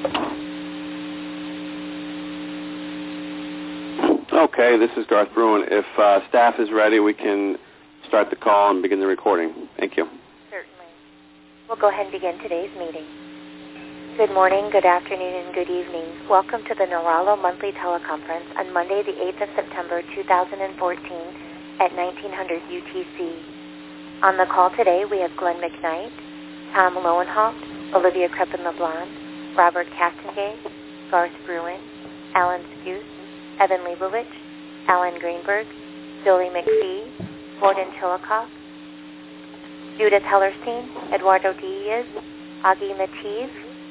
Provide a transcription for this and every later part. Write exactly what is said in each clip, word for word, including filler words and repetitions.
Okay, this is Garth Bruin. If uh, staff is ready, we can start the call and begin the recording. Thank you. Certainly. We'll go ahead and begin today's meeting. Good morning, good afternoon, and good evening. Welcome to the Noralo Monthly Teleconference on Monday, the eighth of September, two thousand fourteen at nineteen hundred U T C. On the call today, we have Glenn McKnight, Tom Lowenhaupt, Olivia Crepin-LeBlanc, Robert Castengay, Garth Bruin, Alan Skuse, Evan Leibovich, Alan Greenberg, Jolie McPhee, Gordon Chillicothe, Judith Hellerstein, Eduardo Diaz, Augie Mativ,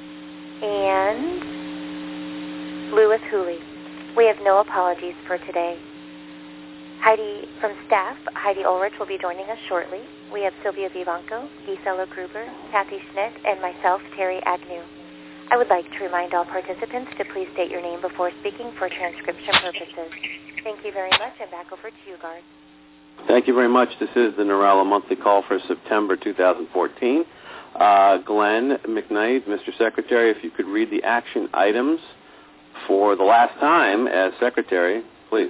and Louis Hooley. We have no apologies for today. Heidi from staff, Heidi Ulrich will be joining us shortly. We have Sylvia Vivanco, Gisela Gruber, Kathy Schmidt, and myself, Terry Agnew. I would like to remind all participants to please state your name before speaking for transcription purposes. Thank you very much, and back over to you, Garth. Thank you very much. This is the Noralo Monthly Call for September two thousand fourteen. Uh, Glenn McKnight, Mister Secretary, if you could read the action items for the last time as Secretary, please.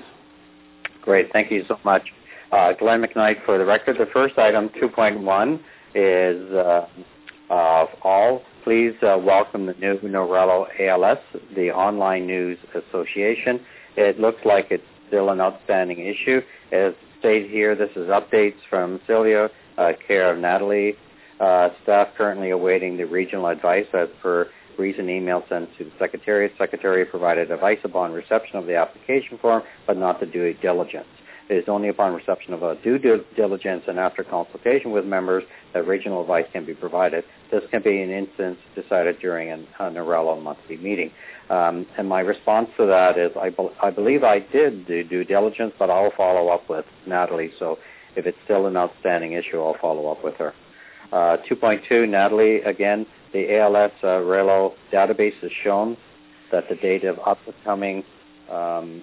Great. Thank you so much. Uh, Glenn McKnight, for the record, the first item, two point one, is uh, uh, all. Please uh, welcome the new Noralo A L S, the Online News Association. It looks like it's still an outstanding issue. As stated here, this is updates from Sylvia, uh, care of Natalie. Uh, staff currently awaiting the regional advice as per recent email sent to the Secretary. Secretary provided advice upon reception of the application form, but not the due diligence. It is only upon reception of a due diligence and after consultation with members that regional advice can be provided. This can be an instance decided during an, a Noralo monthly meeting. Um, and my response to that is I, be, I believe I did do due diligence, but I'll follow up with Natalie. So if it's still an outstanding issue, I'll follow up with her. Uh, two point two, Natalie, again, the A L S uh, Relo database has shown that the date of upcoming, um,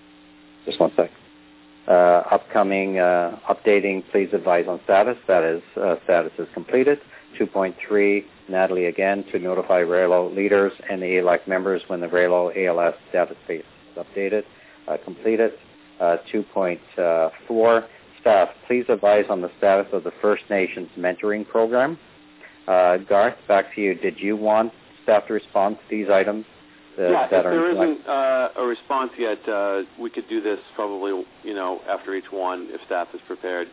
just one sec. Uh, upcoming uh, updating, please advise on status. That is, uh, status is completed. two point three, Natalie again, to notify Relo leaders and the A L A C members when the Relo A L S database is updated, uh, completed. Uh, two point four, staff, please advise on the status of the First Nations mentoring program. Uh, Garth, back to you. Did you want staff to respond to these items? Uh, yeah, that if there isn't uh, a response yet, uh, we could do this probably, you know, after each one if staff is prepared.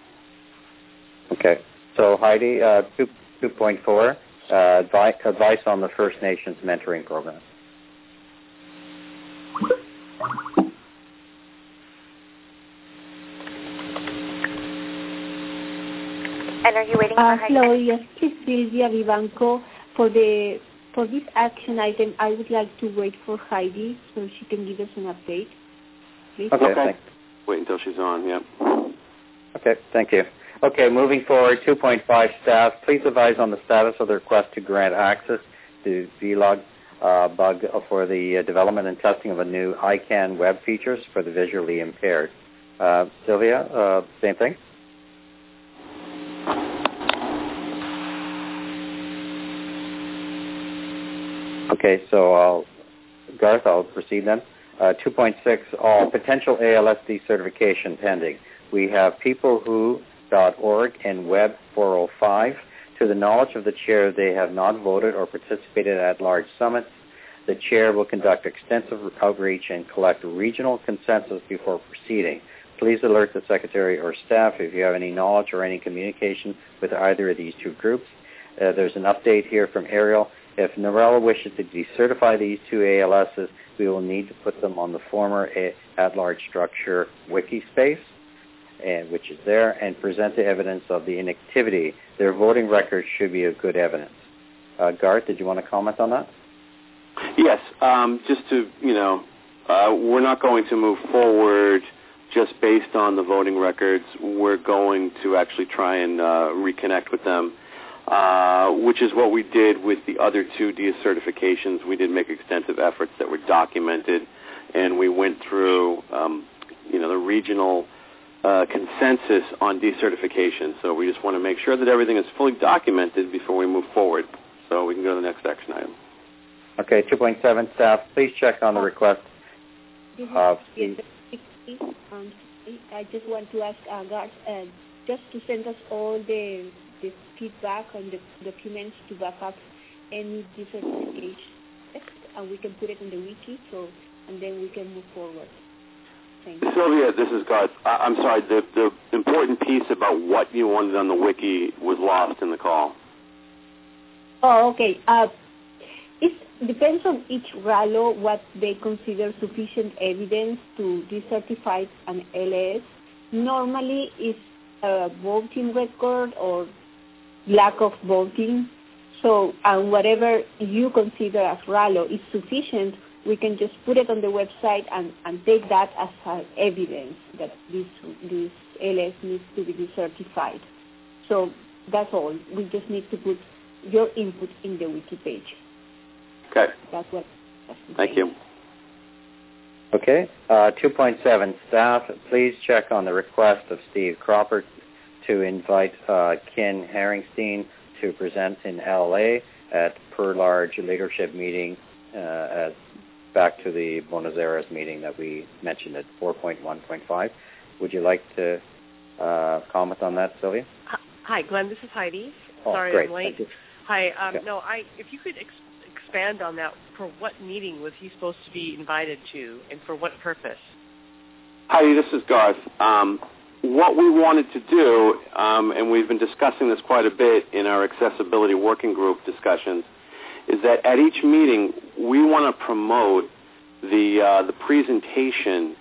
Okay. So, Heidi, uh, two point four, uh, advice, advice on the First Nations mentoring program. And are you waiting uh, for Heidi? Hello, yes, this is Sylvia Vivanco. For the For this action item, I would like to wait for Heidi so she can give us an update. Please. Okay, okay. Thanks. Wait until she's on, yep. Okay, thank you. Okay, moving forward, two point five, staff, please advise on the status of the request to grant access to V L O G uh, bug for the uh, development and testing of a new I CANN web features for the visually impaired. Uh, Sylvia, uh, same thing? Okay, so I'll, Garth, I'll proceed then. Uh, two point six, all potential A L S decertification pending. We have peoplewho dot org and Web four oh five. To the knowledge of the chair, they have not voted or participated at large summits. The chair will conduct extensive outreach and collect regional consensus before proceeding. Please alert the secretary or staff if you have any knowledge or any communication with either of these two groups. Uh, there's an update here from Ariel. If Noralo wishes to decertify these two A L Ss, we will need to put them on the former at-large structure wiki space, and, which is there, and present the evidence of the inactivity. Their voting records should be of good evidence. Uh, Garth, did you want to comment on that? Yes, um, just to, you know, uh, we're not going to move forward just based on the voting records. We're going to actually try and uh, reconnect with them. Uh, which is what we did with the other two decertifications. We did make extensive efforts that were documented, and we went through, um, you know, the regional uh, consensus on decertification. So we just want to make sure that everything is fully documented before we move forward. So we can go to the next action item. Okay, two point seven, staff, please check on the request of Steve. Um, I just want to ask uh, Garth uh, just to send us all the, the feedback on the documents to back up any decertification, and we can put it in the wiki, so and then we can move forward. Thank you. Sylvia, this is Garth. I- I'm sorry, the, the important piece about what you wanted on the wiki was lost in the call. Oh, okay. Uh, it depends on each R A L O what they consider sufficient evidence to decertify an L S. Normally, it's a voting record or lack of voting. So, and whatever you consider as R A L O is sufficient, we can just put it on the website and, and take that as uh, evidence that this this L S needs to be decertified. So that's all. We just need to put your input in the wiki page. Okay. That's what. That's Thank you. Okay. Uh, two point seven, staff, please check on the request of Steve Cropper to invite uh, Ken Herringstein to present in L A at Per Large Leadership Meeting uh, at, back to the Buenos Aires meeting that we mentioned at four point one point five. Would you like to uh, comment on that, Sylvia? Hi, Glenn. This is Heidi. Oh, Sorry great. I'm late. Thank you. Hi. Um, Yeah. No, I. If you could ex- expand on that, for what meeting was he supposed to be invited to, and for what purpose? Heidi, this is Garth. Um, what we wanted to do, um, and we've been discussing this quite a bit in our accessibility working group discussions, is that at each meeting we want to promote the uh, the presentation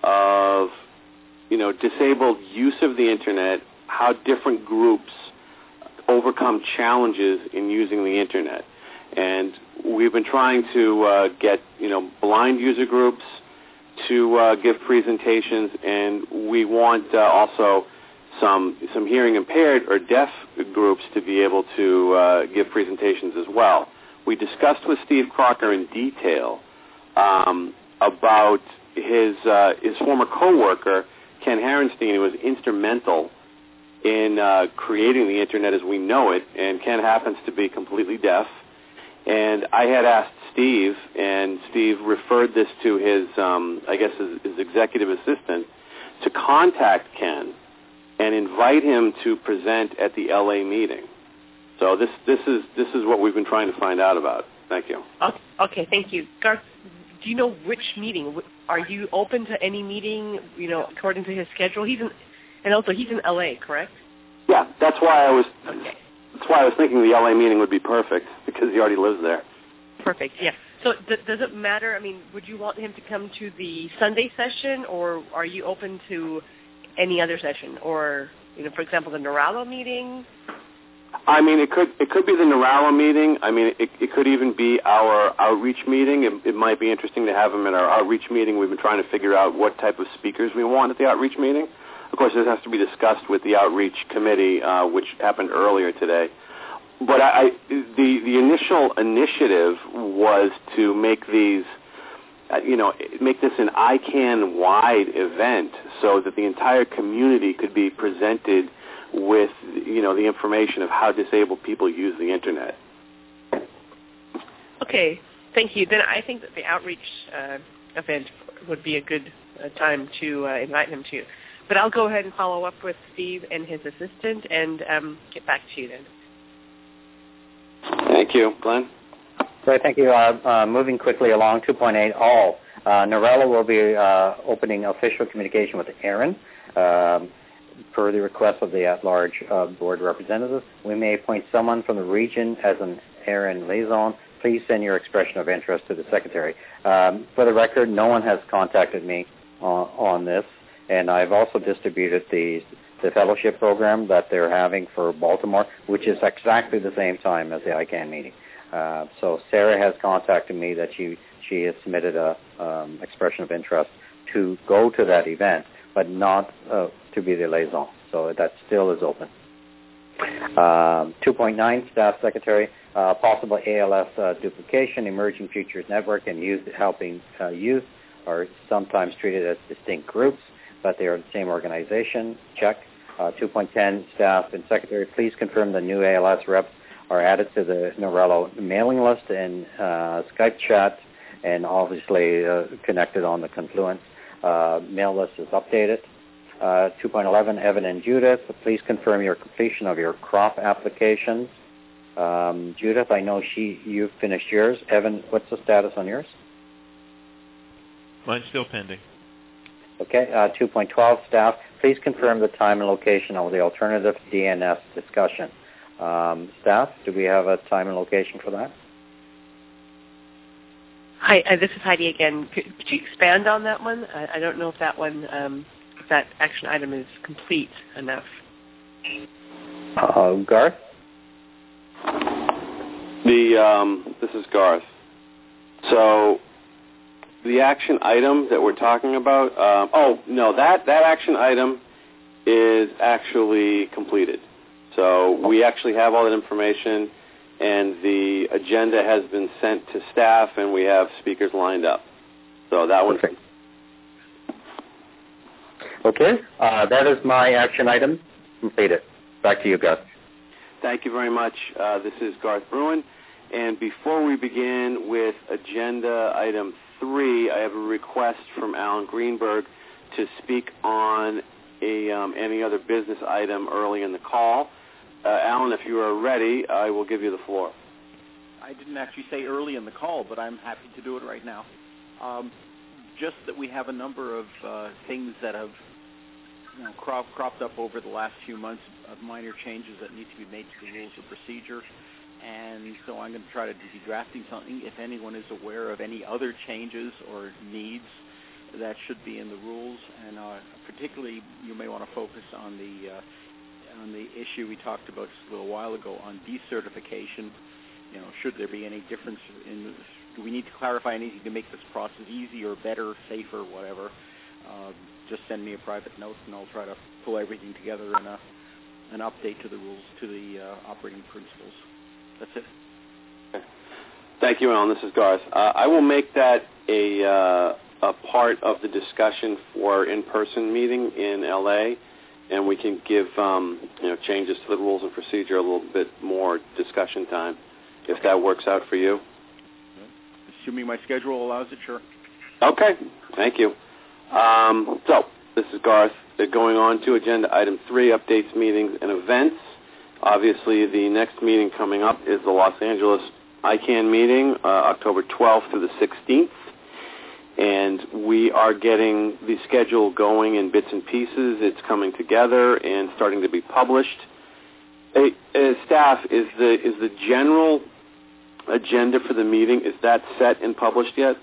of, you know, disabled use of the internet, how different groups overcome challenges in using the internet. And we've been trying to uh, get, you know, blind user groups to uh, give presentations, and we want uh, also some some hearing impaired or deaf groups to be able to uh, give presentations as well. We discussed with Steve Crocker in detail um, about his uh, his former coworker Ken Herringstein, who was instrumental in uh, creating the internet as we know it, and Ken happens to be completely deaf. And I had asked Steve, and Steve referred this to his, um, I guess, his, his executive assistant, to contact Ken and invite him to present at the L A meeting. So this this is this is what we've been trying to find out about. Thank you. Okay, thank you. Garth, do you know which meeting? Are you open to any meeting, you know, according to his schedule? He's in, and also he's in L A, correct? Yeah, that's why I was... Okay. That's why I was thinking the L A meeting would be perfect, because he already lives there. Perfect, yeah. So th- does it matter? I mean, would you want him to come to the Sunday session, or are you open to any other session? Or, you know, for example, the Noralo meeting? I mean, it could it could be the Noralo meeting. I mean, it, it could even be our outreach meeting. It, it might be interesting to have him at our outreach meeting. We've been trying to figure out what type of speakers we want at the outreach meeting. Of course, this has to be discussed with the outreach committee, uh, which happened earlier today. But I, I, the the initial initiative was to make these, uh, you know, make this an I CAN-wide event so that the entire community could be presented with, you know, the information of how disabled people use the internet. Okay, thank you. Then I think that the outreach uh, event would be a good uh, time to uh, invite him to. But I'll go ahead and follow up with Steve and his assistant and um, get back to you then. Thank you. Glenn? Great, thank you. Uh, uh, moving quickly along, two point eight, all. Uh, Norello will be uh, opening official communication with Aaron. Um, per the request of the at-large uh, board representative, we may appoint someone from the region as an Aaron liaison. Please send your expression of interest to the secretary. Um, for the record, no one has contacted me on, on this. And I've also distributed the, the fellowship program that they're having for Baltimore, which is exactly the same time as the I CAN meeting. Uh, so Sarah has contacted me that she, she has submitted a um, expression of interest to go to that event, but not uh, to be the liaison. So that still is open. Um, two point nine, Staff Secretary, uh, possible A L S uh, duplication, Emerging Futures Network, and youth helping uh, youth are sometimes treated as distinct groups, but they are the same organization. Check. Uh, two point ten, Staff and Secretary, please confirm the new A L S reps are added to the Norello mailing list and uh, Skype chat, and obviously uh, connected on the Confluence. Uh, mail list is updated. Uh, two point eleven, Evan and Judith, please confirm your completion of your crop applications. Um, Judith, I know she you've finished yours. Evan, what's the status on yours? Mine's still pending. Okay. Uh, two point twelve, staff, please confirm the time and location of the alternative D N S discussion. Um, staff, do we have a time and location for that? Hi, uh, this is Heidi again. Could, could you expand on that one? I, I don't know if that one, um, if that action item is complete enough. Uh, Garth? The um, this is Garth. So the action item that we're talking about, um, oh, no, that, that action item is actually completed. So we actually have all that information, and the agenda has been sent to staff, and we have speakers lined up. So that one's okay. Okay, uh, that is my action item completed. Back to you, Garth. Thank you very much. Uh, this is Garth Bruin. And before we begin with agenda item three, I have a request from Alan Greenberg to speak on a, um, any other business item early in the call. Uh, Alan, if you are ready, I will give you the floor. I didn't actually say early in the call, but I'm happy to do it right now. Um, just that we have a number of uh, things that have you know, crop, cropped up over the last few months of minor changes that need to be made to the rules of procedure. And so I'm going to try to be drafting something. If anyone is aware of any other changes or needs that should be in the rules, and uh, particularly you may want to focus on the uh, on the issue we talked about just a little while ago on decertification. You know, should there be any difference in? Do we need to clarify anything to make this process easier, better, safer, whatever? Uh, just send me a private note, and I'll try to pull everything together in a an update to the rules, to the uh, operating principles. That's it. Okay. Thank you, Alan. This is Garth. Uh, I will make that a, uh, a part of the discussion for in-person meeting in L A, and we can give um, you know changes to the rules and procedure a little bit more discussion time, if that works out for you. Assuming my schedule allows it, sure. Okay. Thank you. Um, so this is Garth. Uh, going on to agenda item three: updates, meetings, and events. Obviously, the next meeting coming up is the Los Angeles I CANN meeting, uh, October twelfth through the sixteenth. And we are getting the schedule going in bits and pieces. It's coming together and starting to be published. Hey, uh, staff, is the is the general agenda for the meeting, is that set and published yet?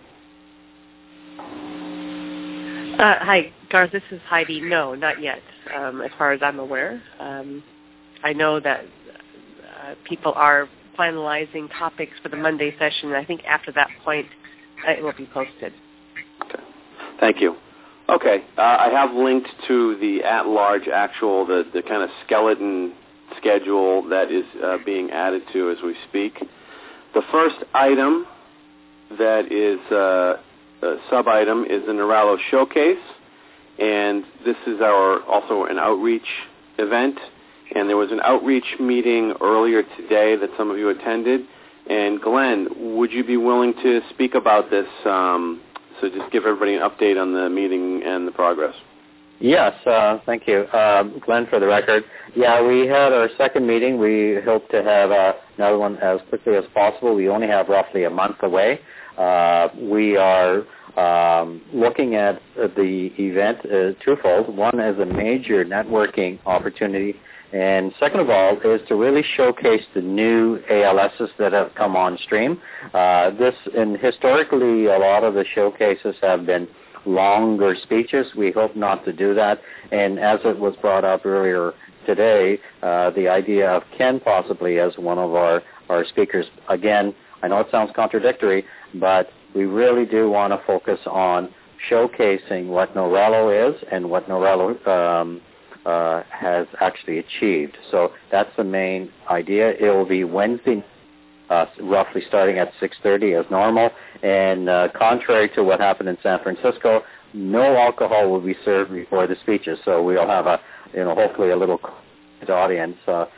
Uh, hi, Garth. This is Heidi. No, not yet, um, as far as I'm aware. Um, I know that uh, people are finalizing topics for the Monday session, and I think after that point, uh, it will be posted. Okay. Thank you. Okay. Uh, I have linked to the at-large actual, the, the kind of skeleton schedule that is uh, being added to as we speak. The first item that is uh, a sub-item is the Norello Showcase, and this is our also an outreach event. And there was an outreach meeting earlier today that some of you attended. And Glenn, would you be willing to speak about this? Um, so just give everybody an update on the meeting and the progress. Yes, uh, thank you. Um, Glenn, for the record, yeah, we had our second meeting. We hope to have uh, another one as quickly as possible. We only have roughly a month away. Uh, we are um, looking at the event uh, twofold. One is a major networking opportunity, and second of all is to really showcase the new A L Ss that have come on stream. Uh, this, and historically, a lot of the showcases have been longer speeches. We hope not to do that. And as it was brought up earlier today, uh, the idea of Ken possibly as one of our, our speakers, again, I know it sounds contradictory, but we really do want to focus on showcasing what Norello is and what Norello um, uh, has actually achieved. So that's the main idea. It will be Wednesday, uh, roughly starting at six thirty as normal. And uh, contrary to what happened in San Francisco, no alcohol will be served before the speeches. So we'll have a, you know, hopefully a little audience uh,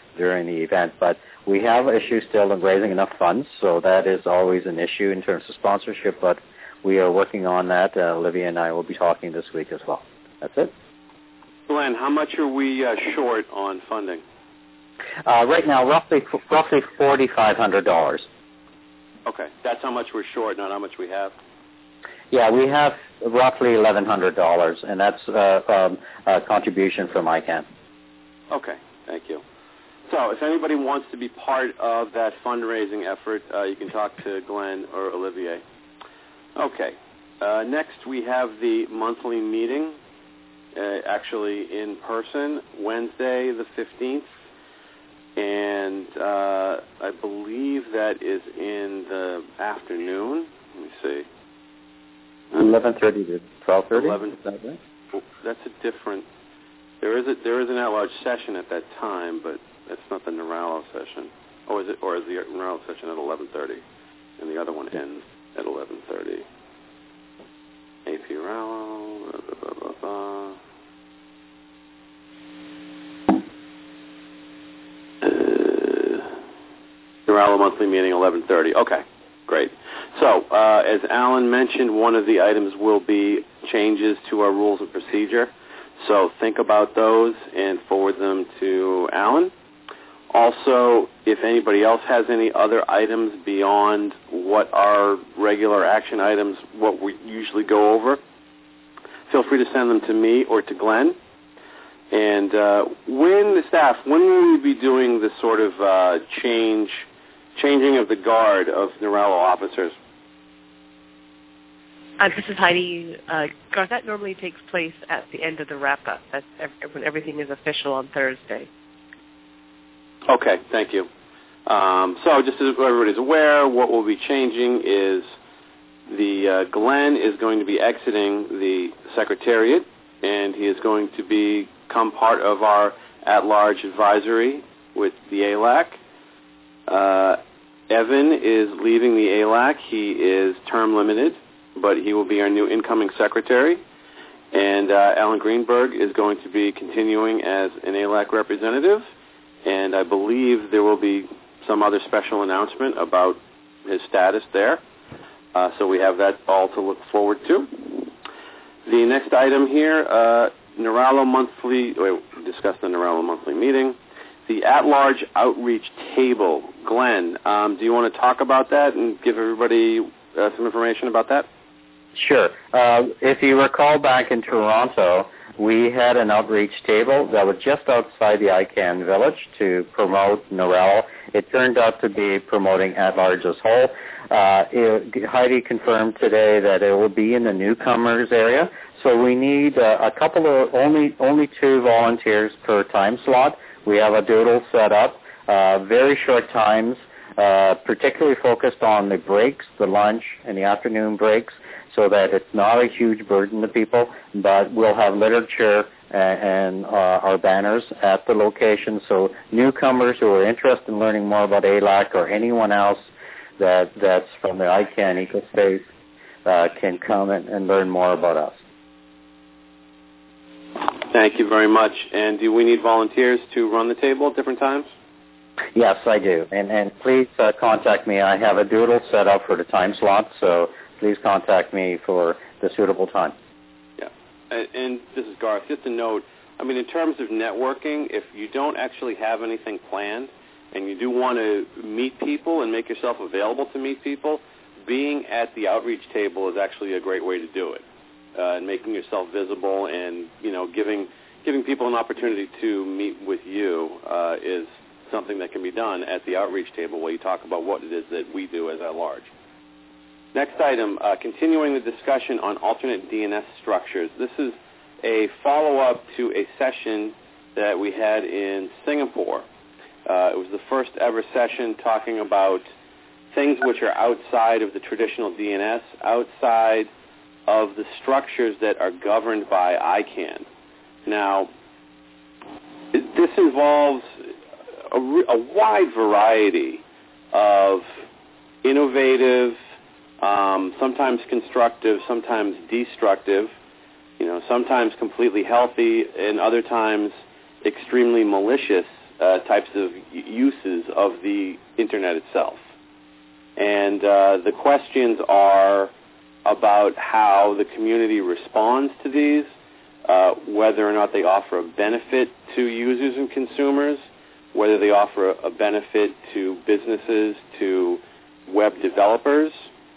during the event. But we have issues still in raising enough funds, so that is always an issue in terms of sponsorship, but we are working on that. Uh, Olivia and I will be talking this week as well. That's it. Glenn, how much are we uh, short on funding? Uh, right now, roughly roughly four thousand five hundred dollars. Okay, that's how much we're short, not how much we have. Yeah, we have roughly eleven hundred dollars, and that's uh, um, a contribution from I CAN. Okay, thank you. So if anybody wants to be part of that fundraising effort, uh, you can talk to Glenn or Olivier. Okay, uh, next we have the monthly meeting, uh, actually in person, Wednesday the fifteenth, and uh, I believe that is in the afternoon. Let me see. eleven thirty to twelve thirty. eleven. Is that right? Well, that's a different. There is a there is an at-large session at that time, but that's not the Neuralo session. Oh, is it? Or is the Neuralo session at eleven thirty, and the other one ends at eleven thirty? A P Rallo. Blah, blah, blah, blah. Uh, Neuralo monthly meeting eleven thirty. Okay. Great. So, uh, as Alan mentioned, one of the items will be changes to our rules of procedure. So think about those and forward them to Alan. Also, if anybody else has any other items beyond what are regular action items, what we usually go over, feel free to send them to me or to Glenn. And uh, when the staff, when will we be doing this sort of uh, change, changing of the guard of Neuralo officers? Uh, this is Heidi. Uh, Garth, that normally takes place at the end of the wrap-up. That's ev- when everything is official on Thursday. Okay, thank you. Um, so just so everybody's aware, what we'll be changing is the uh, Glenn is going to be exiting the Secretariat, and he is going to become part of our at-large advisory with the A L A C. Uh, Evan is leaving the A L A C. He is term limited, but he will be our new incoming secretary. And uh, Alan Greenberg is going to be continuing as an A L A C representative. And I believe there will be some other special announcement about his status there. Uh, so we have that all to look forward to. The next item here, uh, Neuralo monthly, wait, we discussed the Neuralo monthly meeting. The at-large outreach table. Glenn, um, do you want to talk about that and give everybody uh, some information about that? Sure. Uh, if you recall back in Toronto, we had an outreach table that was just outside the I CAN village to promote Neuralo. It turned out to be promoting at-large as whole. Uh, it, Heidi confirmed today that it will be in the newcomers area. So we need uh, a couple of, only only two volunteers per time slot. We have a doodle set up, uh, very short times, uh, particularly focused on the breaks, the lunch, and the afternoon breaks, so that it's not a huge burden to people, but we'll have literature and, and uh, our banners at the location, so newcomers who are interested in learning more about A L A C or anyone else that that's from the I CAN ecospace uh, can come and, and learn more about us. Thank you very much. And do we need volunteers to run the table at different times? Yes, I do. And, and please uh, contact me. I have a doodle set up for the time slot, so please contact me for the suitable time. Yeah. And, and this is Garth. Just a note, I mean, in terms of networking, if you don't actually have anything planned and you do want to meet people and make yourself available to meet people, being at the outreach table is actually a great way to do it. Uh, and making yourself visible and, you know, giving giving people an opportunity to meet with you uh, is something that can be done at the outreach table where you talk about what it is that we do as at large. Next item, uh, continuing the discussion on alternate D N S structures. This is a follow-up to a session that we had in Singapore. Uh, it was the first ever session talking about things which are outside of the traditional D N S, outside of the structures that are governed by I CAN. Now, this involves a, a wide variety of innovative, um, sometimes constructive, sometimes destructive, you know, sometimes completely healthy, and other times extremely malicious uh, types of uses of the Internet itself. And uh, the questions are about how the community responds to these, uh, whether or not they offer a benefit to users and consumers, whether they offer a benefit to businesses, to web developers,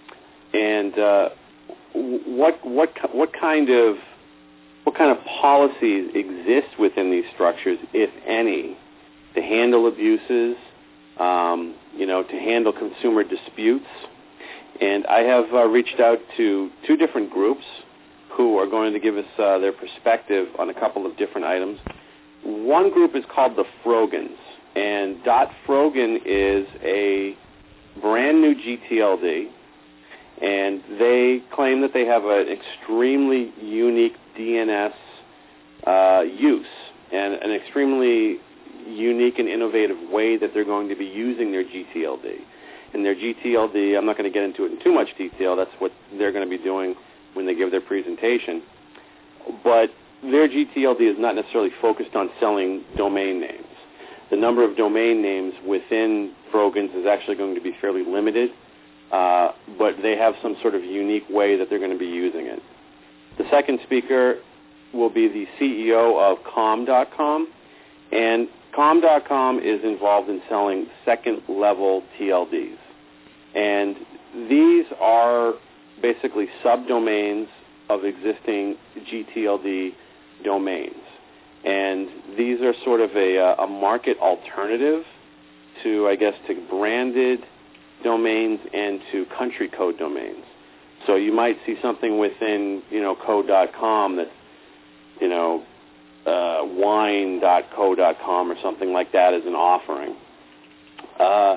and uh, what what what kind of what kind of policies exist within these structures, if any, to handle abuses, um, you know, to handle consumer disputes. And I have uh, reached out to two different groups who are going to give us uh, their perspective on a couple of different items. One group is called the Frogans, and Dot Frogan is a brand new G T L D, and they claim that they have an extremely unique D N S uh, use and an extremely unique and innovative way that they're going to be using their G T L D. And their G T L D, I'm not going to get into it in too much detail. That's what they're going to be doing when they give their presentation. But their G T L D is not necessarily focused on selling domain names. The number of domain names within Frogans is actually going to be fairly limited, uh, but they have some sort of unique way that they're going to be using it. The second speaker will be the C E O of com dot com, and com dot com is involved in selling second-level T L Ds. And these are basically subdomains of existing G T L D domains. And these are sort of a, a market alternative to, I guess, to branded domains and to country code domains. So you might see something within, you know, co dot com that's, you know, uh, wine dot co dot com or something like that as an offering. Uh,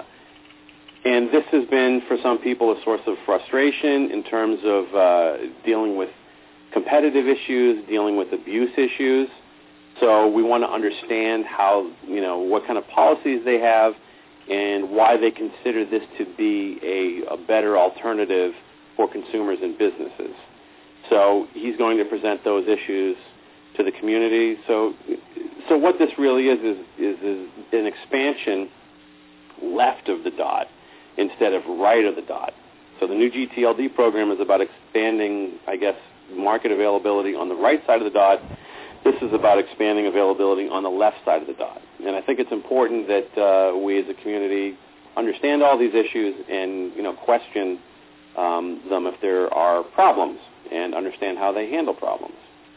and this has been, for some people, a source of frustration in terms of uh, dealing with competitive issues, dealing with abuse issues. So we want to understand how, you know, what kind of policies they have and why they consider this to be a, a better alternative for consumers and businesses. So he's going to present those issues to the community. So so what this really is is, is is an expansion left of the dot instead of right of the dot. So the new G T L D program is about expanding, I guess, market availability on the right side of the dot. This is about expanding availability on the left side of the dot. And I think it's important that uh, we as a community understand all these issues and, you know, question um, them if there are problems and understand how they handle problems.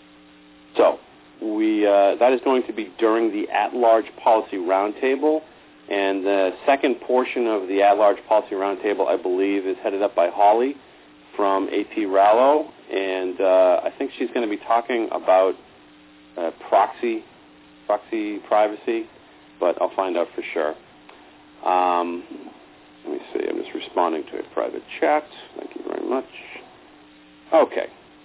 So we uh, that is going to be during the at-large policy roundtable, and the second portion of the at-large policy roundtable, I believe, is headed up by Holly from A P Rallo, and uh, I think she's going to be talking about uh, proxy proxy privacy, but I'll find out for sure. Um, let me see. I'm just responding to a private chat. Thank you very much. Okay.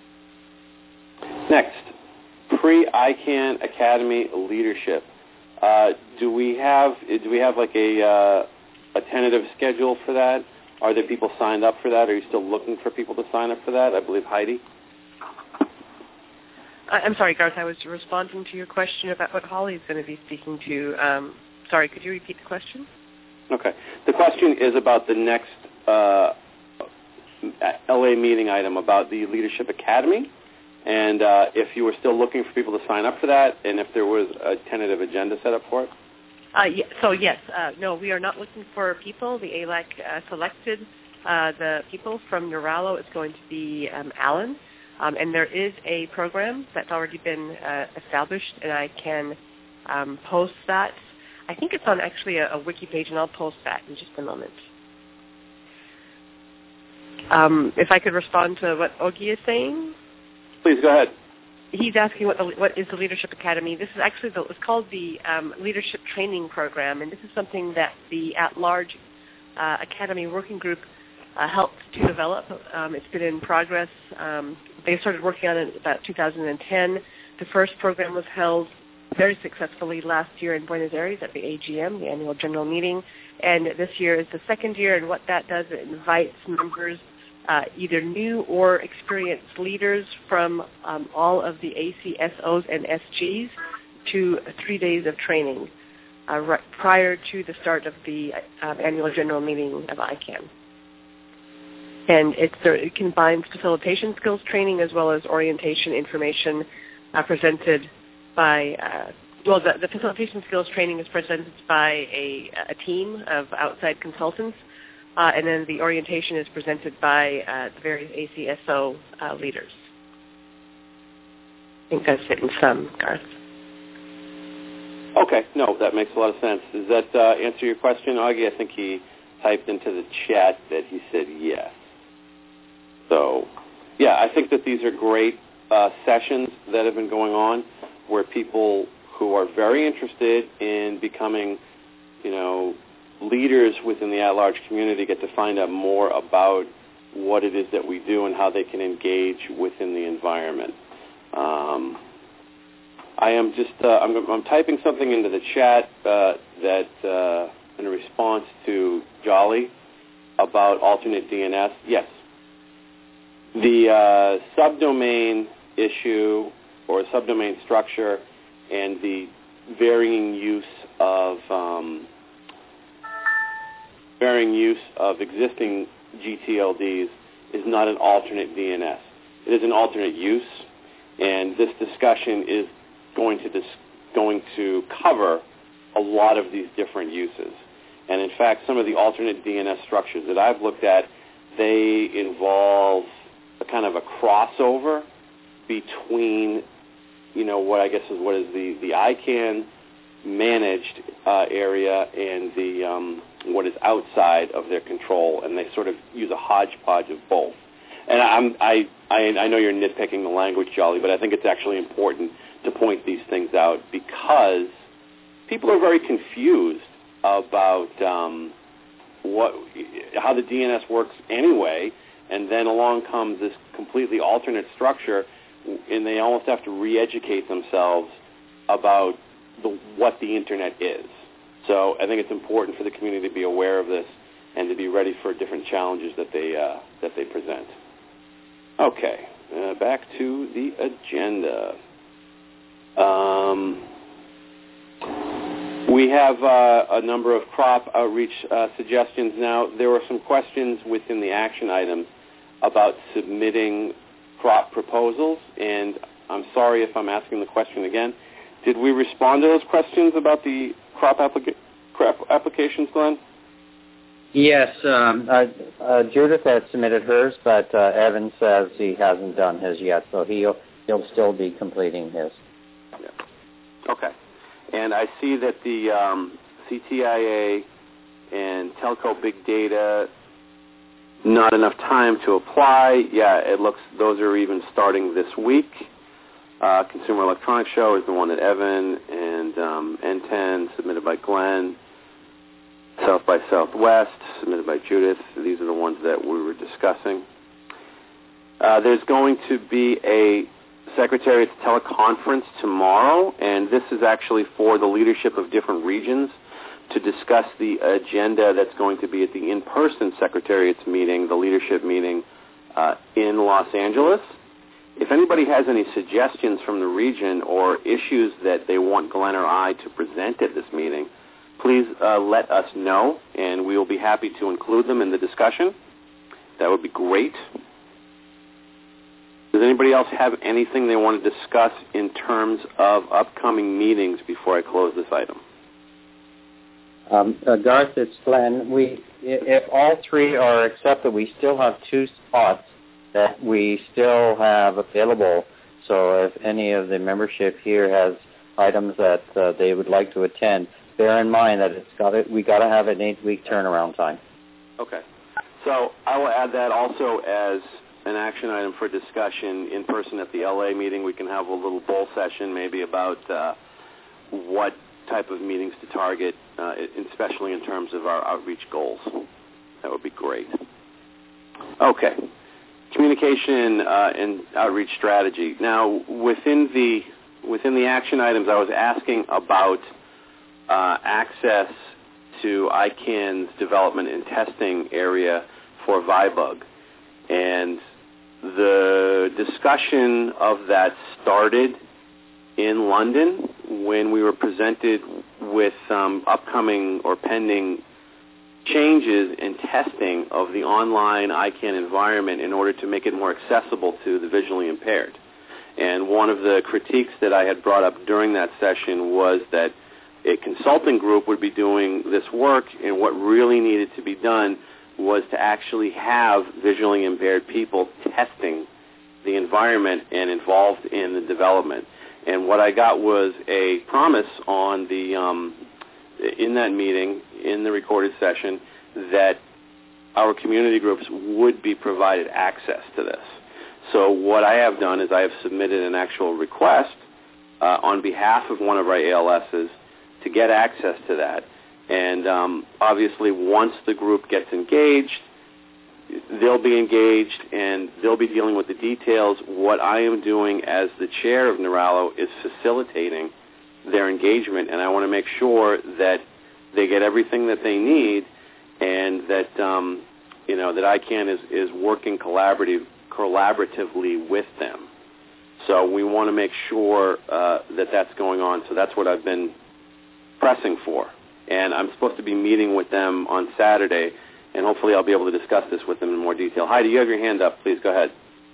Next. Pre-I CANN Academy leadership. Uh, do we have do we have like a uh, a tentative schedule for that? Are there people signed up for that? Are you still looking for people to sign up for that? I believe Heidi. I'm sorry, Garth. I was responding to your question about what Holly is going to be speaking to. Um, sorry, could you repeat the question? Okay. The question is about the next uh, L A meeting item about the Leadership Academy. And uh, if you were still looking for people to sign up for that, and if there was a tentative agenda set up for it? Uh, yeah, so, yes. Uh, no, we are not looking for people. The A L A C uh, selected uh, the people from Neurallo. It's going to be um, Alan. Um, and there is a program that's already been uh, established, and I can um, post that. I think it's on actually a, a wiki page, and I'll post that in just a moment. Um, if I could respond to what Ogie is saying. Please go ahead. He's asking what, the, what is the Leadership Academy. This is actually the, it's called the um, Leadership Training Program, and this is something that the at-large uh, Academy Working Group uh, helped to develop. Um, it's been in progress. Um, they started working on it in about two thousand ten. The first program was held very successfully last year in Buenos Aires at the A G M, the Annual General Meeting, and this year is the second year, and what that does, it invites members Uh, either new or experienced leaders from um, all of the A C S Os and S Gs to three days of training. uh, right prior to the start of the uh, annual general meeting of I CAN. And it's, it combines facilitation skills training as well as orientation information uh, presented by, uh, well, the, the facilitation skills training is presented by a, a team of outside consultants, uh, and then the orientation is presented by uh, the various A C S O uh, leaders. I think that's it in sum, Garth. Okay, no, that makes a lot of sense. Does that uh, answer your question, Augie? I think he typed into the chat that he said yes. So, yeah, I think that these are great uh, sessions that have been going on where people who are very interested in becoming, you know, leaders within the at-large community get to find out more about what it is that we do and how they can engage within the environment. Um, I am just, uh, I'm, I'm typing something into the chat uh, that uh, in response to Jolly about alternate D N S. Yes. The uh, subdomain issue or subdomain structure and the varying use of um, varying use of existing G T L Ds is not an alternate D N S. It is an alternate use, and this discussion is going to dis- going to cover a lot of these different uses. And in fact, some of the alternate D N S structures that I've looked at, they involve a kind of a crossover between, you know, what I guess is what is the, the I CAN managed uh, area and the um, what is outside of their control, and they sort of use a hodgepodge of both. And I'm, I, I, I know you're nitpicking the language, Jolly, but I think it's actually important to point these things out because people are very confused about um, what how the D N S works anyway, and then along comes this completely alternate structure, and they almost have to re-educate themselves about the, what the Internet is. So I think it's important for the community to be aware of this and to be ready for different challenges that they uh, that they present. Okay, uh, back to the agenda. Um, we have uh, a number of crop outreach uh, suggestions now. There were some questions within the action items about submitting crop proposals, and I'm sorry if I'm asking the question again. Did we respond to those questions about the crop, applica- crop applications, Glenn? Yes, um, uh, uh, Judith has submitted hers, but uh, Evan says he hasn't done his yet, so he'll he'll still be completing his. Yeah. Okay. And I see that the um, C T I A and Telco Big Data, not enough time to apply. Yeah, it looks those are even starting this week. Uh, Consumer Electronics Show is the one that Evan and um, N ten submitted by Glenn. South by Southwest submitted by Judith. These are the ones that we were discussing. Uh, there's going to be a Secretariat's teleconference tomorrow, and this is actually for the leadership of different regions to discuss the agenda that's going to be at the in-person Secretariat's meeting, the leadership meeting uh, in Los Angeles. If anybody has any suggestions from the region or issues that they want Glenn or I to present at this meeting, please uh, let us know, and we will be happy to include them in the discussion. That would be great. Does anybody else have anything they want to discuss in terms of upcoming meetings before I close this item? Um, uh, Garth, it's Glenn. We, if all three are accepted, we still have two spots that we still have available. So if any of the membership here has items that uh, they would like to attend, bear in mind that it's got it. We got to have an eight-week turnaround time. Okay. So I will add that also as an action item for discussion in person at the L A meeting. We can have a little bowl session maybe about uh, what type of meetings to target, uh, especially in terms of our outreach goals. That would be great. Okay. Communication uh, and outreach strategy. Now, within the within the action items, I was asking about uh, access to I CAN's development and testing area for Vibug. And the discussion of that started in London when we were presented with um, upcoming or pending changes in testing of the online I CANN environment in order to make it more accessible to the visually impaired. And one of the critiques that I had brought up during that session was that a consulting group would be doing this work, and what really needed to be done was to actually have visually impaired people testing the environment and involved in the development. And what I got was a promise on the um, in that meeting, in the recorded session, that our community groups would be provided access to this. So what I have done is I have submitted an actual request uh, on behalf of one of our A L S's to get access to that. And um, obviously once the group gets engaged, they'll be engaged and they'll be dealing with the details. What I am doing as the chair of Neuralo is facilitating their engagement, and I want to make sure that they get everything that they need, and that um, you know that I CANN is, is working collaborative, collaboratively with them. So we want to make sure uh, that that's going on. So that's what I've been pressing for, and I'm supposed to be meeting with them on Saturday, and hopefully I'll be able to discuss this with them in more detail. Heidi, you have your hand up. Please go ahead.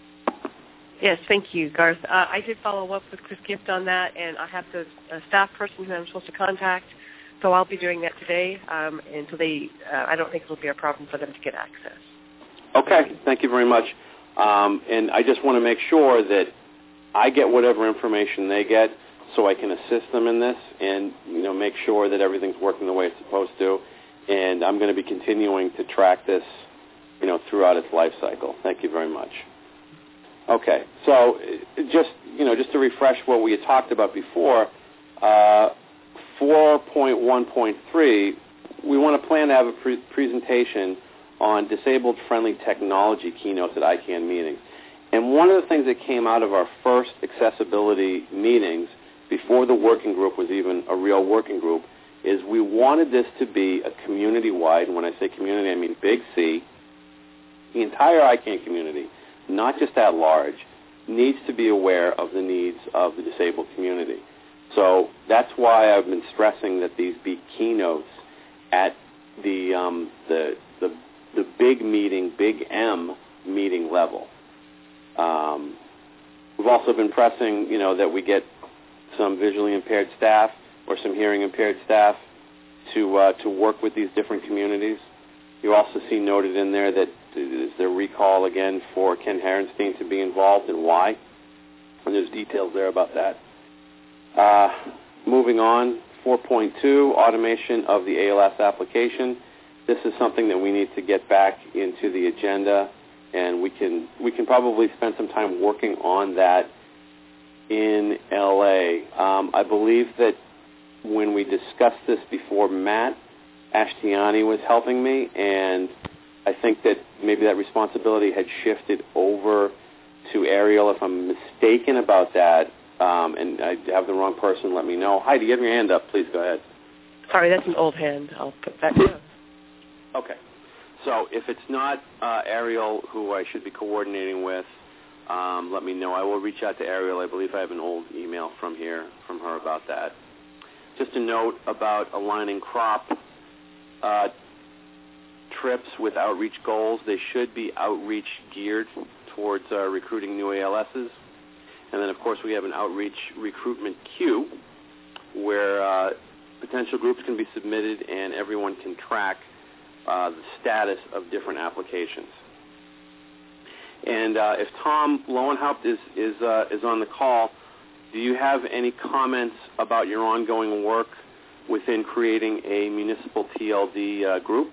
Yes, thank you, Garth. Uh, I did follow up with Chris Gift on that, and I have the uh, staff person who I'm supposed to contact, so I'll be doing that today, um, and so they, uh, I don't think it'll be a problem for them to get access. Okay, thank you very much. Um, and I just want to make sure that I get whatever information they get so I can assist them in this and, you know, make sure that everything's working the way it's supposed to. And I'm going to be continuing to track this, you know, throughout its life cycle. Thank you very much. Okay, so just, you know, just to refresh what we had talked about before, uh, four point one point three, we want to plan to have a pre- presentation on disabled-friendly technology keynotes at I CANN meetings. And one of the things that came out of our first accessibility meetings, before the working group was even a real working group, is we wanted this to be a community-wide, and when I say community, I mean big C, the entire I CANN community, not just at large, needs to be aware of the needs of the disabled community. So that's why I've been stressing that these be keynotes at the um, the, the the big meeting, big M meeting level. Um, we've also been pressing, you know, that we get some visually impaired staff or some hearing impaired staff to uh, to work with these different communities. You also see noted in there that is there recall again for Ken Herenstein to be involved and why, and there's details there about that. Uh, moving on, four point two, automation of the A L S application. This is something that we need to get back into the agenda, and we can we can probably spend some time working on that in L A. Um, I believe that when we discussed this before, Matt Ashtiani was helping me, and I think that maybe that responsibility had shifted over to Ariel. If I'm mistaken about that, um, and I have the wrong person, let me know. Heidi, you have your hand up. Please go ahead. Sorry, that's an old hand. I'll put that down. Okay. So if it's not uh, Ariel, who I should be coordinating with, um, let me know. I will reach out to Ariel. I believe I have an old email from here, from her about that. Just a note about aligning crop uh, trips with outreach goals. They should be outreach geared towards uh, recruiting new A L S's. And then, of course, we have an outreach recruitment queue where uh, potential groups can be submitted and everyone can track uh, the status of different applications. And uh, if Tom Lowenhaupt is is, uh, is on the call, do you have any comments about your ongoing work within creating a municipal T L D uh, group?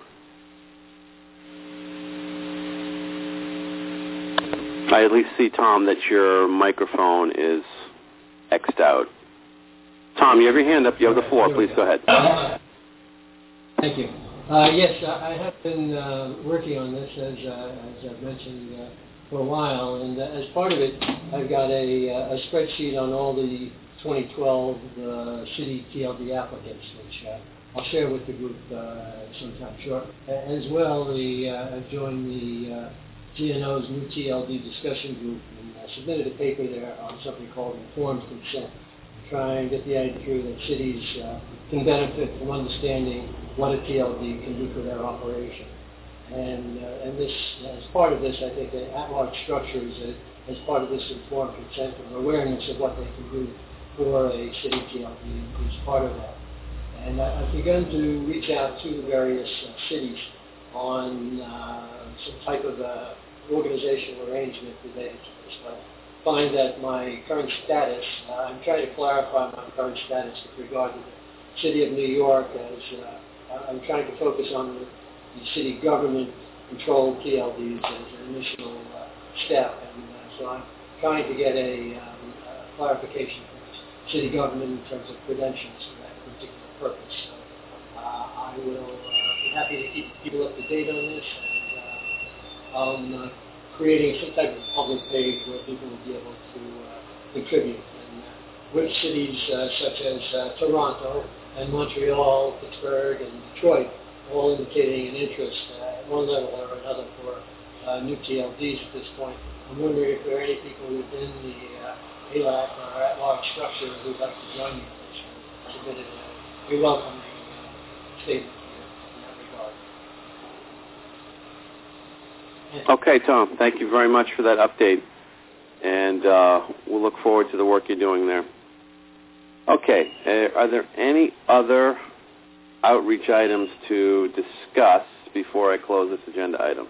I at least see, Tom, that your microphone is X'd out. Tom, you have your hand up. You have the floor. Please go ahead. Thank you. Uh, yes, I have been uh, working on this, as, uh, as I've mentioned, uh, for a while. And uh, as part of it, I've got a, uh, a spreadsheet on all the twenty twelve uh, city T L D applicants, which uh, I'll share with the group uh, sometime short. As well, the, uh, I've joined the uh, G N O's new T L D discussion group and uh, submitted a paper there on something called informed consent. try and get the idea through that cities uh, can benefit from understanding what a T L D can do for their operation. And uh, and this, as part of this, I think the at-large structures, uh, as part of this informed consent and awareness of what they can do for a city T L D is part of that. And I, I've begun to reach out to various uh, cities on uh, some type of uh, organizational arrangement related to this. But I find that my current status, uh, I'm trying to clarify my current status with regard to the City of New York, as uh, I'm trying to focus on the, the city government-controlled T L Ds as an initial uh, step. And uh, so I'm trying to get a, um, a clarification from the city government in terms of credentials for that particular purpose. So uh, I will uh, be happy to keep people up to date on this. And, uh, I'm uh, creating some type of public page where people will be able to uh, contribute. And uh, which cities uh, such as uh, Toronto and Montreal, Pittsburgh, and Detroit, all indicating an interest uh, at one level or another for uh, new T L Ds at this point. I'm wondering if there are any people within the uh, A L A C or at-large structure who'd like to join me in this. Submitted a we welcome the uh, statement here in that regard. Okay, Tom, thank you very much for that update. And uh, we'll look forward to the work you're doing there. Okay, uh, are there any other outreach items to discuss before I close this agenda item?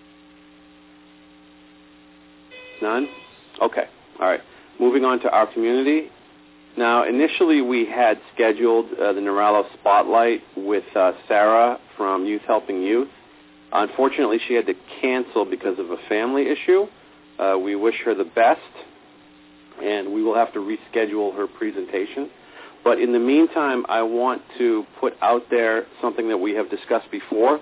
None? Okay, all right. Moving on to our community. Now, initially we had scheduled uh, the Norello Spotlight with uh, Sarah from Youth Helping Youth. Unfortunately, she had to cancel because of a family issue. Uh, we wish her the best, and we will have to reschedule her presentation. But in the meantime, I want to put out there something that we have discussed before,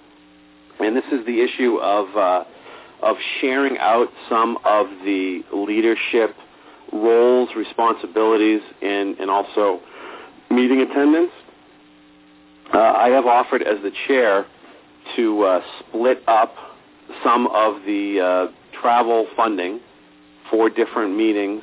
and this is the issue of uh, of sharing out some of the leadership roles, responsibilities, and, and also meeting attendance. Uh, I have offered as the chair to uh, split up some of the uh, travel funding for different meetings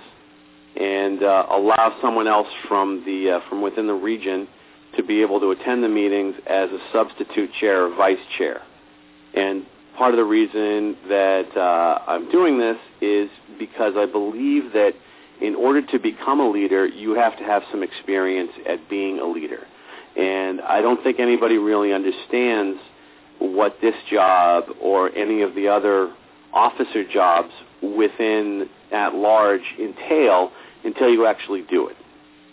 and uh, allow someone else from the uh, from within the region to be able to attend the meetings as a substitute chair or vice chair. And part of the reason that uh, I'm doing this is because I believe that in order to become a leader, you have to have some experience at being a leader. And I don't think anybody really understands what this job or any of the other officer jobs within at large entail until you actually do it.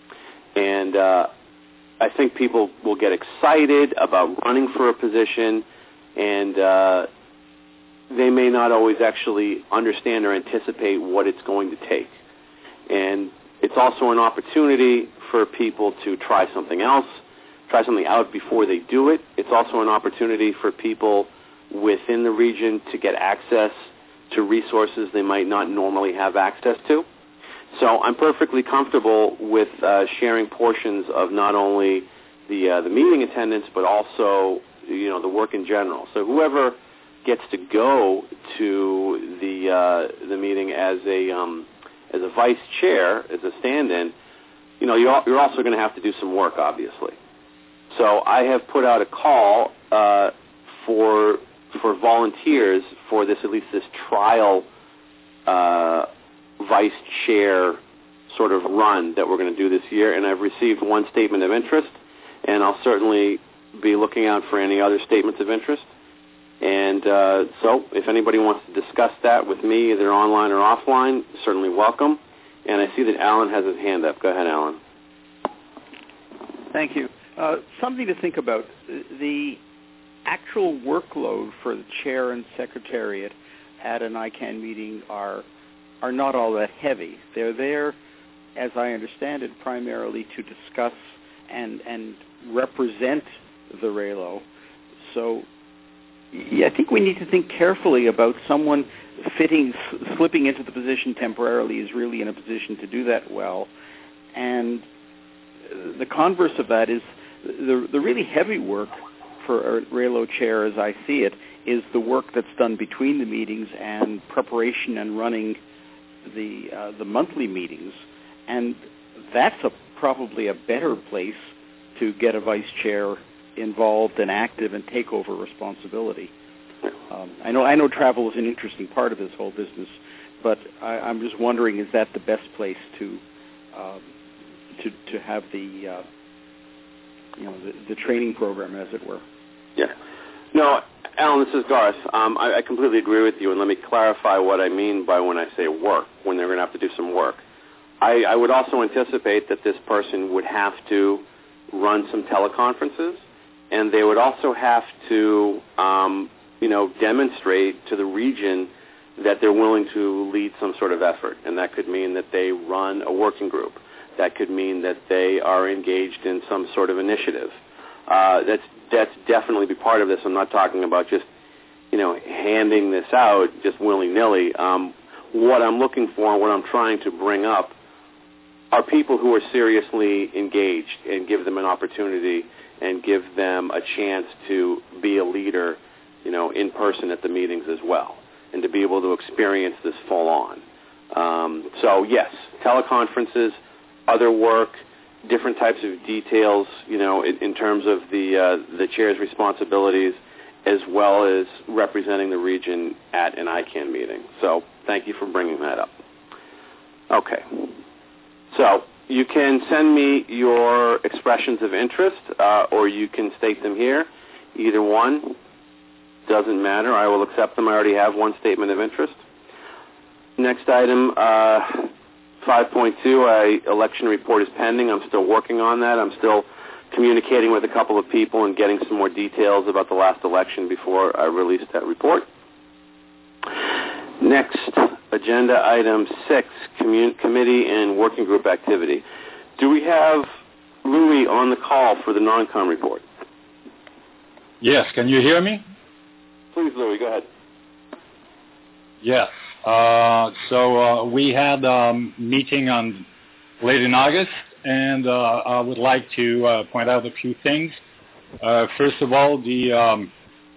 And uh, I think people will get excited about running for a position, and uh, they may not always actually understand or anticipate what it's going to take. And it's also an opportunity for people to try something else, try something out before they do it. It's also an opportunity for people within the region to get access to resources they might not normally have access to. So I'm perfectly comfortable with uh, sharing portions of not only the uh, the meeting attendance, but also, you know, the work in general. So whoever gets to go to the uh, the meeting as a um, as a vice chair, as a stand-in, you know, you're, you're also going to have to do some work, obviously. So I have put out a call uh, for for volunteers for this, at least this trial uh, vice chair sort of run that we're going to do this year, and I've received one statement of interest, and I'll certainly be looking out for any other statements of interest. And uh, so if anybody wants to discuss that with me, either online or offline, certainly welcome. And I see that Alan has his hand up. Go ahead, Alan. Thank you. Uh, something to think about. The actual workload for the chair and secretariat at an I CANN meeting are are not all that heavy. They're there, as I understand it, primarily to discuss and, and represent the R A L O. So yeah, I think we need to think carefully about someone fitting, slipping into the position temporarily is really in a position to do that well. And the converse of that is the, the really heavy work for a R A L O chair, as I see it, is the work that's done between the meetings and preparation and running the uh, the monthly meetings. And that's a, probably a better place to get a vice chair involved and active and take over responsibility. Um, I know I know travel is an interesting part of this whole business, but I, I'm just wondering, is that the best place to um, to to have the uh, you know the, the training program, as it were? Yeah. No, Alan, this is Garth. Um, I, I completely agree with you, and let me clarify what I mean by when I say work, when they're going to have to do some work. I, I would also anticipate that this person would have to run some teleconferences, and they would also have to, um, you know, demonstrate to the region that they're willing to lead some sort of effort, and that could mean that they run a working group. That could mean that they are engaged in some sort of initiative. Uh, that's that's definitely be part of this. I'm not talking about just, you know, handing this out just willy-nilly. Um, what I'm looking for, what I'm trying to bring up, are people who are seriously engaged, and give them an opportunity and give them a chance to be a leader, you know, in person at the meetings as well, and to be able to experience this full on. Um, so yes, teleconferences, other work, different types of details, you know, in, in terms of the uh, the chair's responsibilities, as well as representing the region at an I CANN meeting. So thank you for bringing that up. Okay. So you can send me your expressions of interest, uh, or you can state them here. Either one. Doesn't matter. I will accept them. I already have one statement of interest. Next item, uh, five point two, I, election report is pending. I'm still working on that. I'm still communicating with a couple of people and getting some more details about the last election before I release that report. Next, agenda item six, commun- committee and working group activity. Do we have Louis on the call for the non-com report? Yes. Can you hear me? Please, Louis, go ahead. Yes. Uh, so uh, we had a um, meeting on late in August, and uh, I would like to uh, point out a few things. Uh, first of all, the um,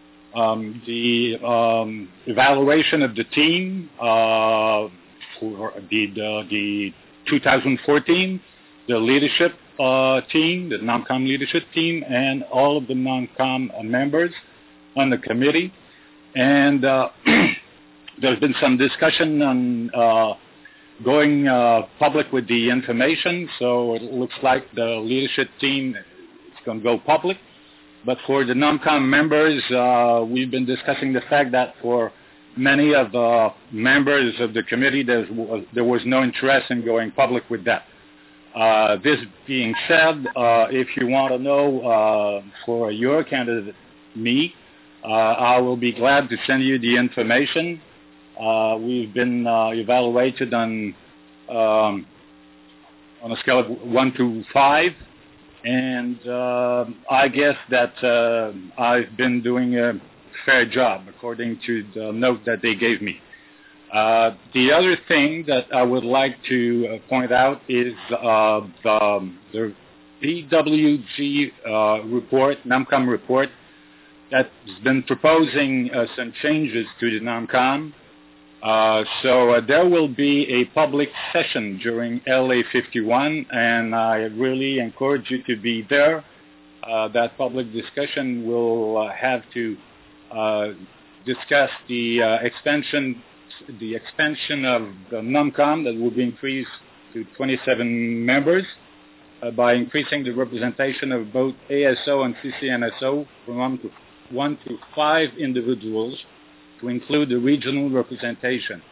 um, the um, evaluation of the team uh, for the, the the two thousand fourteen, the leadership uh, team, the non-com leadership team, and all of the non-com members on the committee. And uh, there's been some discussion on uh, going uh, public with the information, so it looks like the leadership team is going to go public. But for the non-com members, uh, we've been discussing the fact that for many of the members of the committee, there was, there was no interest in going public with that. Uh, this being said, uh, if you want to know uh, for your candidate, me, uh, I will be glad to send you the information. Uh, we've been uh, evaluated on um, on a scale of one to five, and uh, I guess that uh, I've been doing a fair job according to the note that they gave me. Uh, the other thing that I would like to uh, point out is uh, the, the P W G uh, report, NAMCOM report, that's been proposing uh, some changes to the NAMCOM. Uh, so uh, there will be a public session during L A fifty-one, and I really encourage you to be there. Uh, that public discussion will uh, have to uh, discuss the uh, expansion the expansion of the NAMCOM that will be increased to twenty-seven members uh, by increasing the representation of both A S O and C C N S O from one to, one to five individuals to include the regional representation.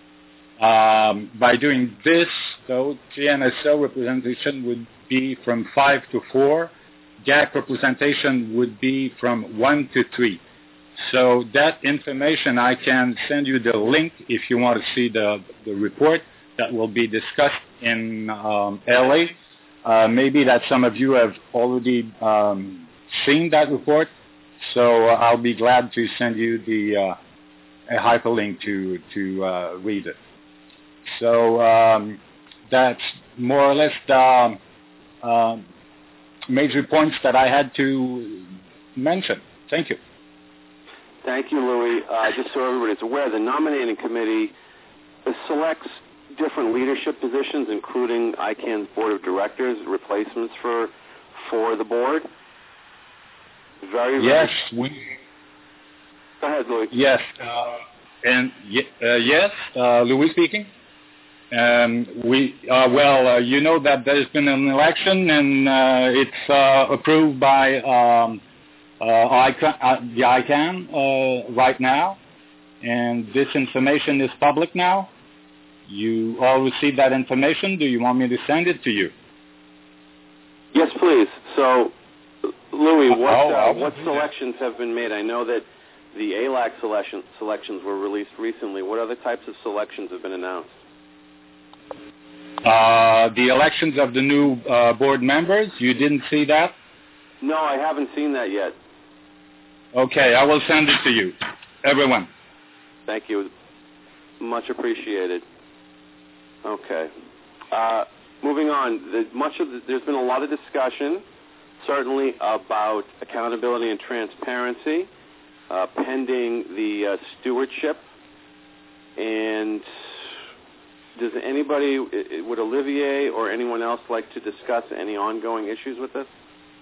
Um, by doing this, though, C N S O representation would be from five to four. G A C representation would be from one to three. So that information, I can send you the link if you want to see the, the report that will be discussed in um, L A. Uh, maybe that some of you have already um, seen that report, so uh, I'll be glad to send you the uh, a hyperlink to, to uh, read it. So um, that's more or less the uh, major points that I had to mention. Thank you. Thank you, Louis. Uh, just so everybody's aware, the nominating committee selects different leadership positions, including I CANN's board of directors, replacements for for the board. Very, very yes, we. Go ahead, Louis. Yes, uh, and uh, yes, uh, Louis speaking. Um, we uh, well, uh, you know that there's been an election, and uh, it's uh, approved by um, uh, I CANN, uh, the I CANN uh, right now, and this information is public now. You all received that information. Do you want me to send it to you? Yes, please. So, Louis, what oh, uh, oh, what selections have been made? I know that the A L A C selection, selections were released recently. What other types of selections have been announced? Uh, the elections of the new uh, board members. You didn't see that? No, I haven't seen that yet. Okay, I will send it to you, everyone. Thank you. Much appreciated. Okay. Uh, moving on, the, much of the, there's been a lot of discussion, certainly about accountability and transparency, uh, pending the uh, stewardship. And does anybody, would Olivier or anyone else like to discuss any ongoing issues with this?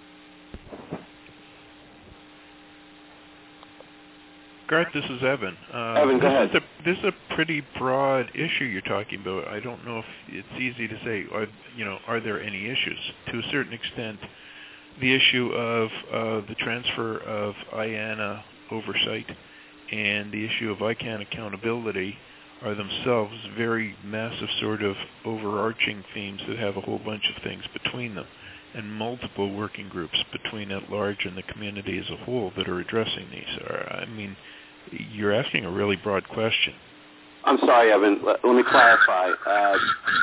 Garth, this is Evan. Uh, Evan, go this ahead. Is a, this is a pretty broad issue you're talking about. I don't know if it's easy to say, are, you know, are there any issues? To a certain extent, the issue of uh, the transfer of I A N A oversight and the issue of I CANN accountability are themselves very massive sort of overarching themes that have a whole bunch of things between them and multiple working groups between at large and the community as a whole that are addressing these. I mean, you're asking a really broad question. I'm sorry, Evan. Let, let me clarify. Uh,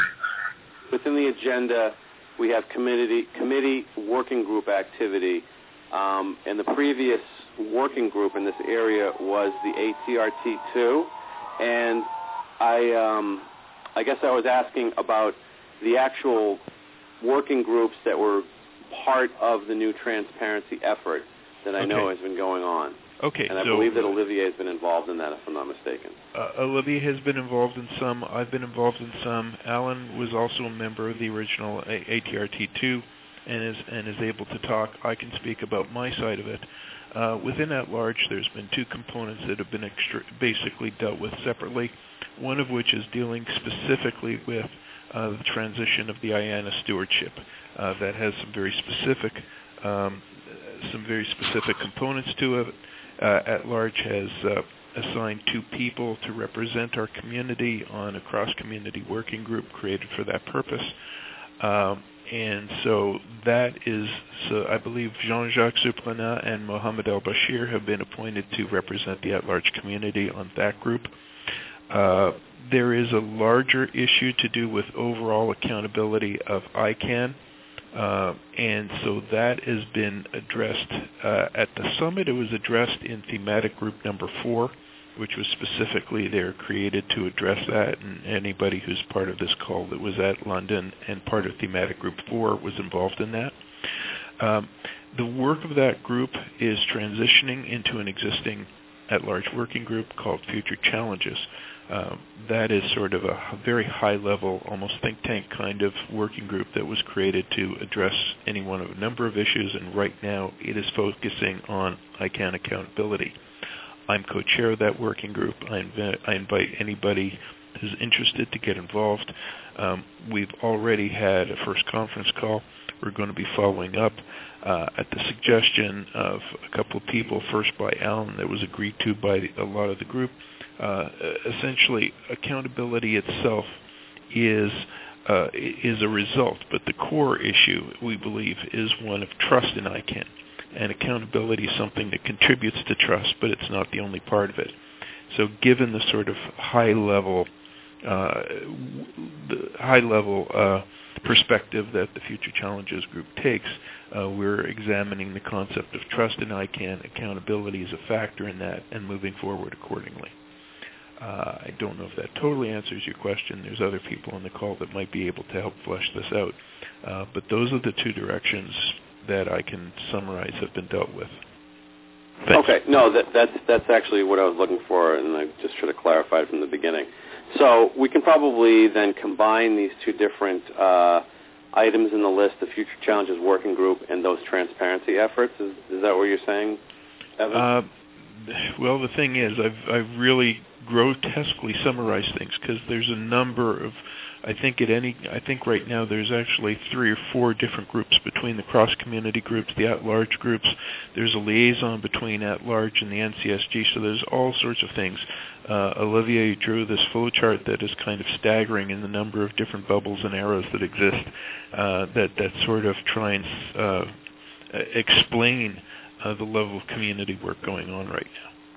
within the agenda, we have committee, committee working group activity, um, and the previous working group in this area was the A T R T two, and I, um, I guess I was asking about the actual working groups that were part of the new transparency effort that I okay. know has been going on. Okay, and I so, believe that Olivier has been involved in that, if I'm not mistaken. Uh, Olivier has been involved in some. I've been involved in some. Alan was also a member of the original A T R T two and is and is able to talk. I can speak about my side of it. Uh, within at large, there's been two components that have been extra- basically dealt with separately, one of which is dealing specifically with uh, the transition of the I A N A stewardship. Uh, that has some very specific um, some very specific components to it. Uh, at large has uh, assigned two people to represent our community on a cross-community working group created for that purpose. Um, and so that is, so I believe Jean-Jacques Surprenant and Mohamed El-Bashir have been appointed to represent the at-large community on that group. Uh, there is a larger issue to do with overall accountability of I CANN. Uh, and so that has been addressed uh, at the summit. It was addressed in thematic group number four, which was specifically there created to address that. And anybody who's part of this call that was at London and part of thematic group four was involved in that. Um, the work of that group is transitioning into an existing at-large working group called Future Challenges. Uh, that is sort of a very high-level, almost think tank kind of working group that was created to address any one of a number of issues, and right now it is focusing on I CANN accountability. I'm co-chair of that working group. I, inv- I invite anybody who's interested to get involved. Um, we've already had a first conference call. We're going to be following up uh, at the suggestion of a couple of people, first by Alan, that was agreed to by a lot of the group. Uh, essentially, accountability itself is uh, is a result, but the core issue, we believe, is one of trust in I CANN. And accountability is something that contributes to trust, but it's not the only part of it. So given the sort of high-level uh, the high-level uh, perspective that the Future Challenges group takes, uh, we're examining the concept of trust in I CANN. Accountability is a factor in that, and moving forward accordingly. Uh, I don't know if that totally answers your question. There's other people on the call that might be able to help flesh this out. Uh, but those are the two directions that I can summarize have been dealt with. Thanks. Okay, no, that, that's that's actually what I was looking for, and I just should have clarified from the beginning. So we can probably then combine these two different uh, items in the list, the Future Challenges Working Group and those transparency efforts. Is, is that what you're saying, Evan? Uh, well, the thing is, I've I've really grotesquely summarized things because there's a number of, I think at any, I think right now there's actually three or four different groups between the cross-community groups, the at-large groups. There's a liaison between at-large and the N C S G, so there's all sorts of things. Uh, Olivier drew this flowchart that is kind of staggering in the number of different bubbles and arrows that exist uh, that, that sort of try and uh, explain uh, the level of community work going on right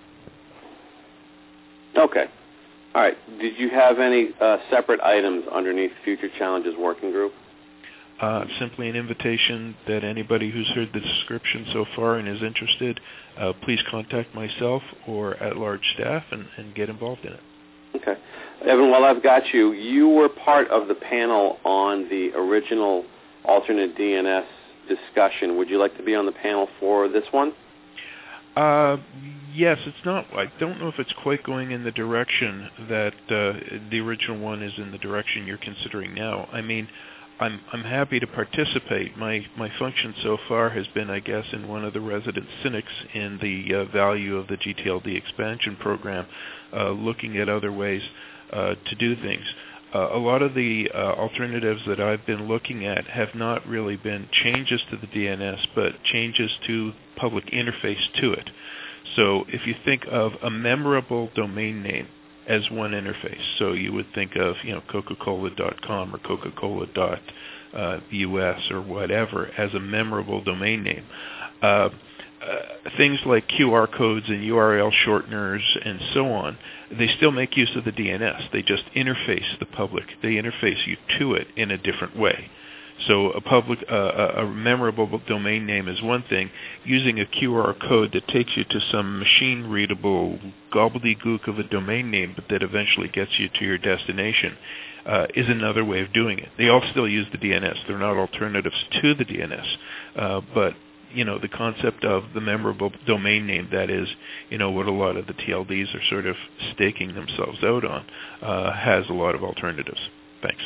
now. Okay. All right. Did you have any uh, separate items underneath Future Challenges Working Group? Uh, simply an invitation that anybody who's heard the description so far and is interested, uh, please contact myself or at-large staff and, and get involved in it. Okay. Evan, while I've got you, you were part of the panel on the original alternate D N S discussion. Would you like to be on the panel for this one? Uh, yes, it's not. I don't know if it's quite going in the direction that uh, the original one is in the direction you're considering now. I mean, I'm I'm happy to participate. My my function so far has been, I guess, in one of the resident cynics in the uh, value of the G T L D expansion program, uh, looking at other ways uh, to do things. Uh, a lot of the uh, alternatives that I've been looking at have not really been changes to the D N S, but changes to public interface to it. So if you think of a memorable domain name as one interface, so you would think of, you know, Coca Cola dot com or Coca Cola dot U S or whatever as a memorable domain name. Uh, Uh, things like Q R codes and U R L shorteners and so on, they still make use of the D N S. They just interface the public. They interface you to it in a different way. So a public, uh, a memorable domain name is one thing. Using a Q R code that takes you to some machine-readable gobbledygook of a domain name, but that eventually gets you to your destination, uh, is another way of doing it. They all still use the D N S. They're not alternatives to the D N S, uh, but you know, the concept of the memorable domain name, that is, you know, what a lot of the T L Ds are sort of staking themselves out on, uh, has a lot of alternatives. Thanks.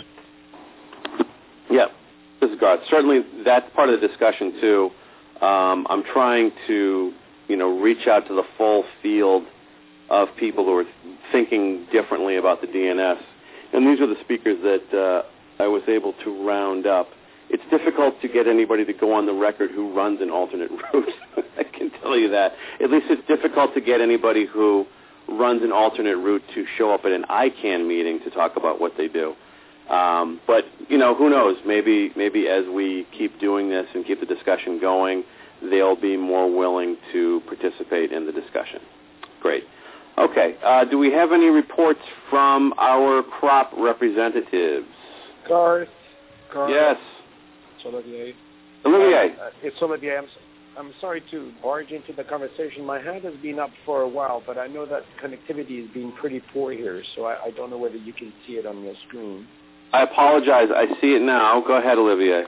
Yeah, this is Garth. Certainly that's part of the discussion, too. Um, I'm trying to, you know, reach out to the full field of people who are thinking differently about the D N S. And these are the speakers that uh, I was able to round up. It's difficult to get anybody to go on the record who runs an alternate route. I can tell you that. At least it's difficult to get anybody who runs an alternate route to show up at an I CANN meeting to talk about what they do. Um, but, you know, who knows? Maybe maybe as we keep doing this and keep the discussion going, they'll be more willing to participate in the discussion. Great. Okay. Uh, do we have any reports from our crop representatives? Garth. Garth. Yes. It's Olivier. Olivier. Uh, it's Olivier. I'm, I'm sorry to barge into the conversation. My hand has been up for a while, but I know that connectivity has been pretty poor here, so I, I don't know whether you can see it on your screen. I apologize. I see it now. Go ahead, Olivier.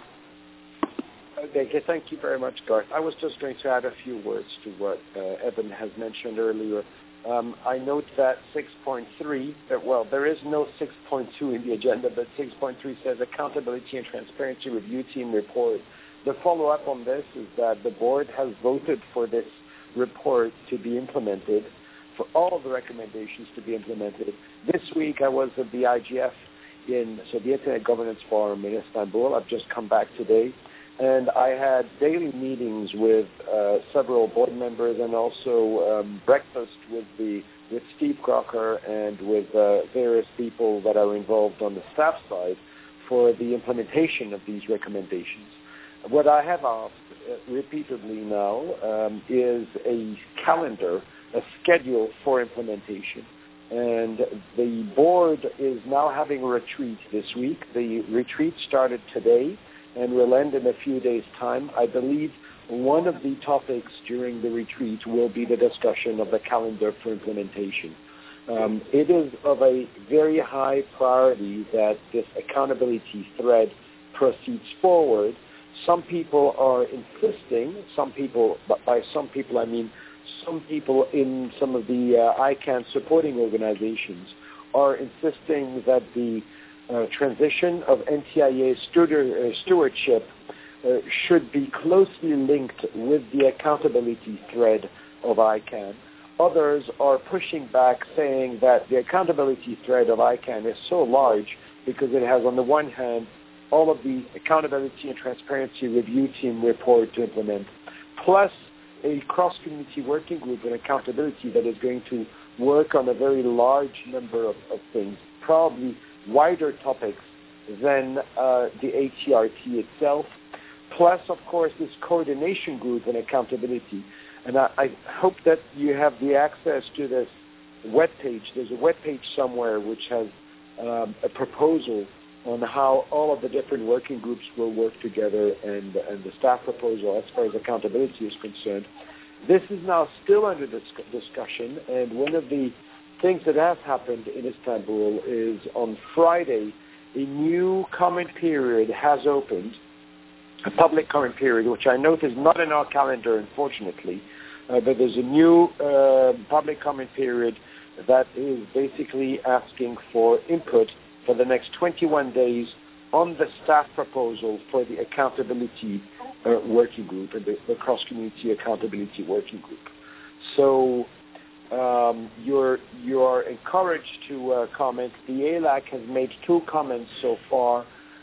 Okay, thank you very much, Garth. I was just going to add a few words to what uh, Evan has mentioned earlier. Um, I note that six point three, that, well, there is no six point two in the agenda, but six point three says Accountability and Transparency Review Team Report. The follow-up on this is that the board has voted for this report to be implemented, for all of the recommendations to be implemented. This week I was at the I G F in, so the Internet Governance Forum in Istanbul. I've just come back today. And I had daily meetings with uh, several board members and also um, breakfast with the with Steve Crocker and with uh, various people that are involved on the staff side for the implementation of these recommendations. What I have asked uh, repeatedly now um, is a calendar, a schedule for implementation. And the board is now having a retreat this week. The retreat started today and will end in a few days' time. I believe one of the topics during the retreat will be the discussion of the calendar for implementation. Um, it is of a very high priority that this accountability thread proceeds forward. Some people are insisting, some people, but by some people I mean some people in some of the uh, I CAN supporting organizations are insisting that the uh, transition of N T I A steward, uh, stewardship uh, should be closely linked with the accountability thread of I CAN. Others are pushing back, saying that the accountability thread of I CAN is so large because it has, on the one hand, all of the accountability and transparency review team report to implement, plus a cross-community working group and accountability that is going to work on a very large number of, of things, probably wider topics than uh, the A T R T itself, plus, of course, this coordination group and accountability. And I, I hope that you have the access to this webpage. There's a webpage somewhere which has um, a proposal on how all of the different working groups will work together and, and the staff proposal as far as accountability is concerned. This is now still under dis- discussion, and one of the things that has happened in Istanbul is on Friday, a new comment period has opened, a public comment period, which I note is not in our calendar, unfortunately, uh, but there's a new uh, public comment period that is basically asking for input for the next twenty-one days on the staff proposal for the accountability uh, working group and the, the cross-community accountability working group. So um, you're you are encouraged to uh, comment. The A L A C has made two comments so far,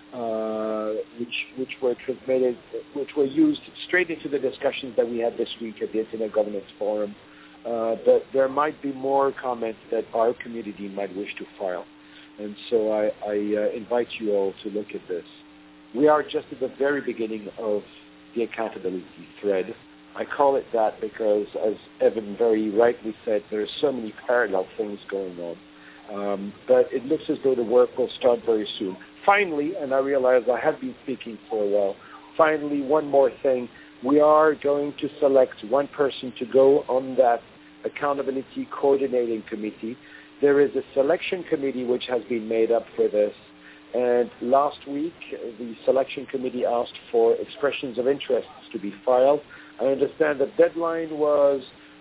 uh, which which were transmitted, which were used straight into the discussions that we had this week at the Internet Governance Forum. Uh, but there might be more comments that our community might wish to file. And so I, I uh, invite you all to look at this. We are just at the very beginning of the accountability thread. I call it that because, as Evan very rightly said, there are so many parallel things going on. Um, but it looks as though the work will start very soon. Finally, and I realize I have been speaking for a while, finally, one more thing. We are going to select one person to go on that accountability coordinating committee. There is a selection committee which has been made up for this, and last week the selection committee asked for expressions of interests to be filed. I understand the deadline was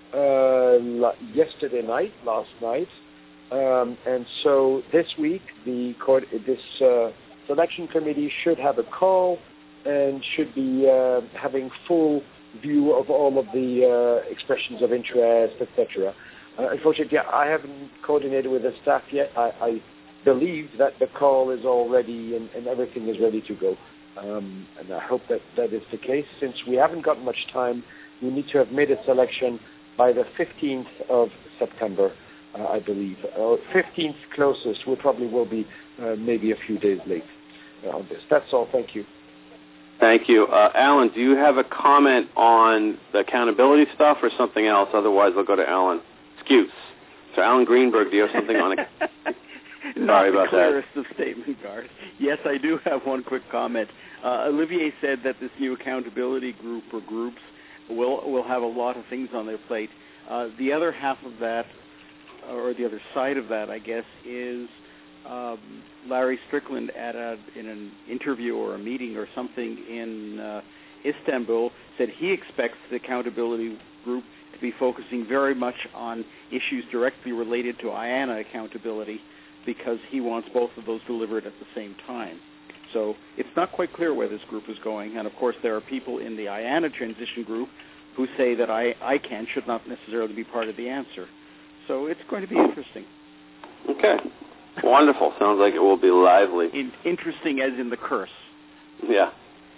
uh, yesterday night, last night, um, and so this week the court, this uh, selection committee should have a call and should be uh, having full view of all of the uh, expressions of interest, et cetera. Uh, unfortunately, I haven't coordinated with the staff yet. I, I believe that the call is all ready and, and everything is ready to go. Um, and I hope that that is the case. Since we haven't got much time, we need to have made a selection by the fifteenth of September, uh, I believe. Uh, fifteenth closest. We probably will be uh, maybe a few days late uh, on this. That's all. Thank you. Thank you. Uh, Alan, do you have a comment on the accountability stuff or something else? Otherwise, I'll go to Alan. Excuse. So, Alan Greenberg, do you have something on it? Sorry about Not the clearest that. of statement, Garth. Yes, I do have one quick comment. Uh, Olivier said that this new accountability group or groups will will have a lot of things on their plate. Uh, the other half of that, or the other side of that, I guess, is um, Larry Strickland at a, in an interview or a meeting or something in uh, Istanbul said he expects the accountability group to be focusing very much on issues directly related to I A N A accountability because he wants both of those delivered at the same time. So it's not quite clear where this group is going. And, of course, there are people in the I A N A transition group who say that I, ICANN should not necessarily be part of the answer. So it's going to be interesting. Okay. Wonderful. Sounds like it will be lively. In, interesting as in the curse. Yeah.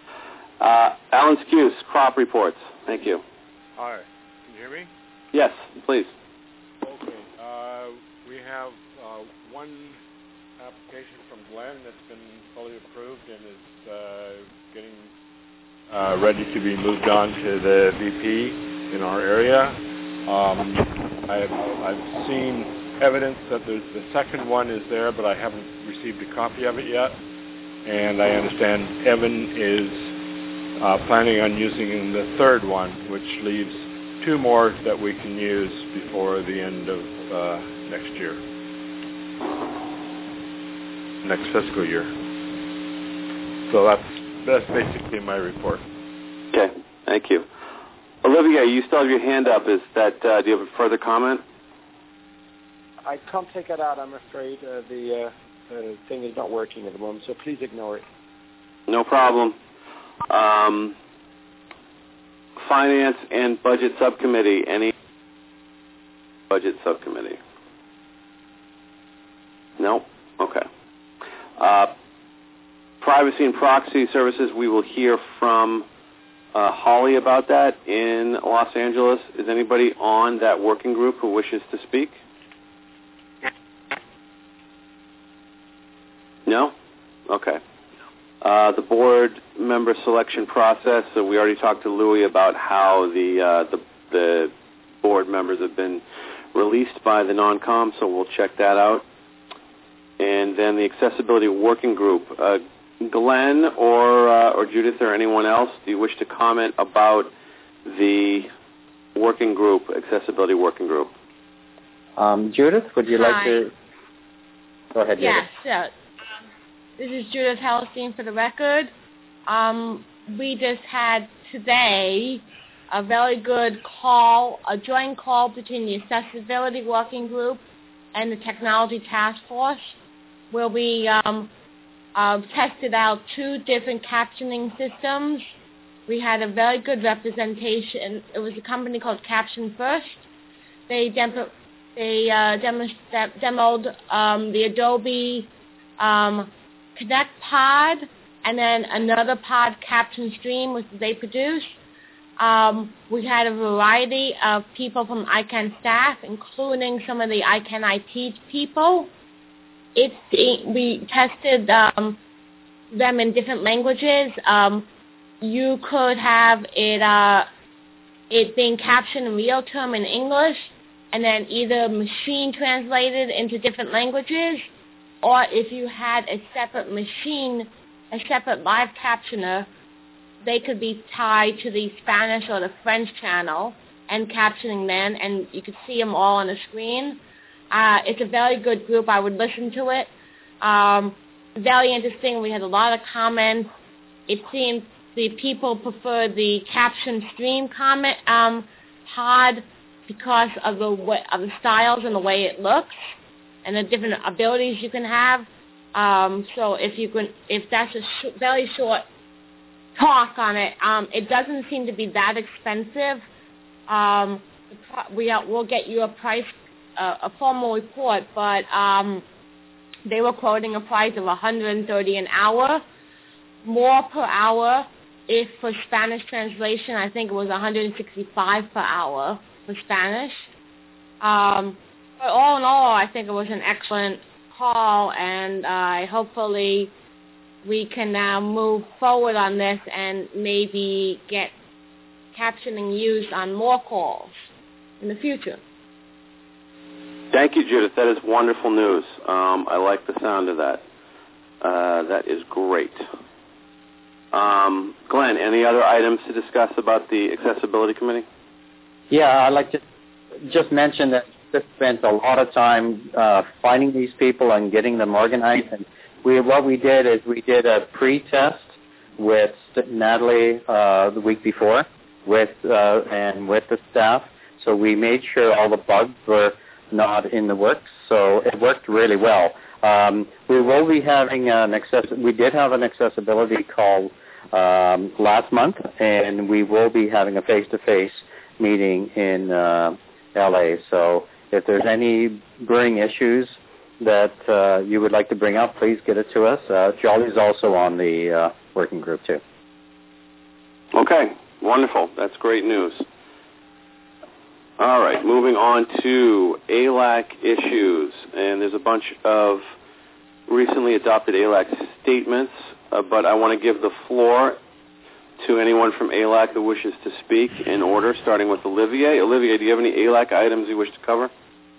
Uh, Alan Skuse, crop reports. Thank you. Hi. Can you hear me? Yes, please. Okay. Uh, we have uh, one application from Glenn that's been fully approved and is uh, getting uh, ready to be moved on to the V P in our area. Um, I've, I've seen evidence that there's the second one is there, but I haven't received a copy of it yet. And I understand Evan is uh, planning on using the third one, which leaves two more that we can use before the end of uh, next year, next fiscal year. So that's that's basically my report. Okay, thank you. Olivia, you still have your hand up. Is that, uh, do you have a further comment? I can't take it out, I'm afraid. Uh, the uh, uh, thing is not working at the moment, so please ignore it. No problem. Um, Finance and Budget Subcommittee. Any Budget Subcommittee? No? Okay. Uh, privacy and proxy services, we will hear from uh, Holly about that in Los Angeles. Is anybody on that working group who wishes to speak? No? Okay. Uh, the board member selection process, so we already talked to Louis about how the, uh, the, the board members have been released by the non-com, so we'll check that out. And then the accessibility working group. Uh, Glenn or uh, or Judith or anyone else, do you wish to comment about the working group, accessibility working group? Um, Judith, would you Hi. like to? Go ahead, Yes, Judith. yes. This is Judith Hellestein for the record. Um, we just had today a very good call, a joint call between the accessibility working group and the technology task force, where we um, uh, tested out two different captioning systems. We had a very good representation. It was a company called Caption First. They, dem- they uh, demo- de- demoed um, the Adobe um, Connect Pod and then another pod, Caption Stream, which they produced. Um, we had a variety of people from I CANN staff, including some of the I CANN I T people. It's, it, we tested um, them in different languages. Um, you could have it uh, it being captioned in real time in English, and then either machine translated into different languages, or if you had a separate machine, a separate live captioner, they could be tied to the Spanish or the French channel and captioning then, and you could see them all on the screen. Uh, it's a very good group. I would listen to it. Um, very interesting. We had a lot of comments. It seemed the people prefer the caption stream comment um, pod because of the way, of the styles and the way it looks and the different abilities you can have. Um, so if you can, if that's a sh- very short talk on it, um, it doesn't seem to be that expensive. Um, we are, we'll get you a price, uh, a formal report, but um, they were quoting a price of one hundred thirty dollars an hour, more per hour. If for Spanish translation, I think it was one hundred sixty-five dollars per hour for Spanish. Um, but all in all, I think it was an excellent call, and uh, hopefully we can now move forward on this and maybe get captioning used on more calls in the future. Thank you, Judith. That is wonderful news. Um, I like the sound of that. Uh, that is great. Um, Glenn, any other items to discuss about the Accessibility Committee? Yeah, I'd like to just mention that we spent a lot of time uh, finding these people and getting them organized. And we, what we did is we did a pre-test with Natalie uh, the week before, with uh, and with the staff. So we made sure all the bugs were not in the works. So it worked really well. Um, we will be having an access. We did have an accessibility call um, last month, and we will be having a face-to-face meeting in uh, L A. So if there's any burning issues that uh, you would like to bring up, please get it to us. Uh, Jolly's also on the uh, working group too. Okay, wonderful. That's great news. All right, moving on to A L A C issues, and there's a bunch of recently adopted A L A C statements, uh, but I want to give the floor to anyone from A L A C who wishes to speak in order, starting with Olivier. Olivier, do you have any A L A C items you wish to cover?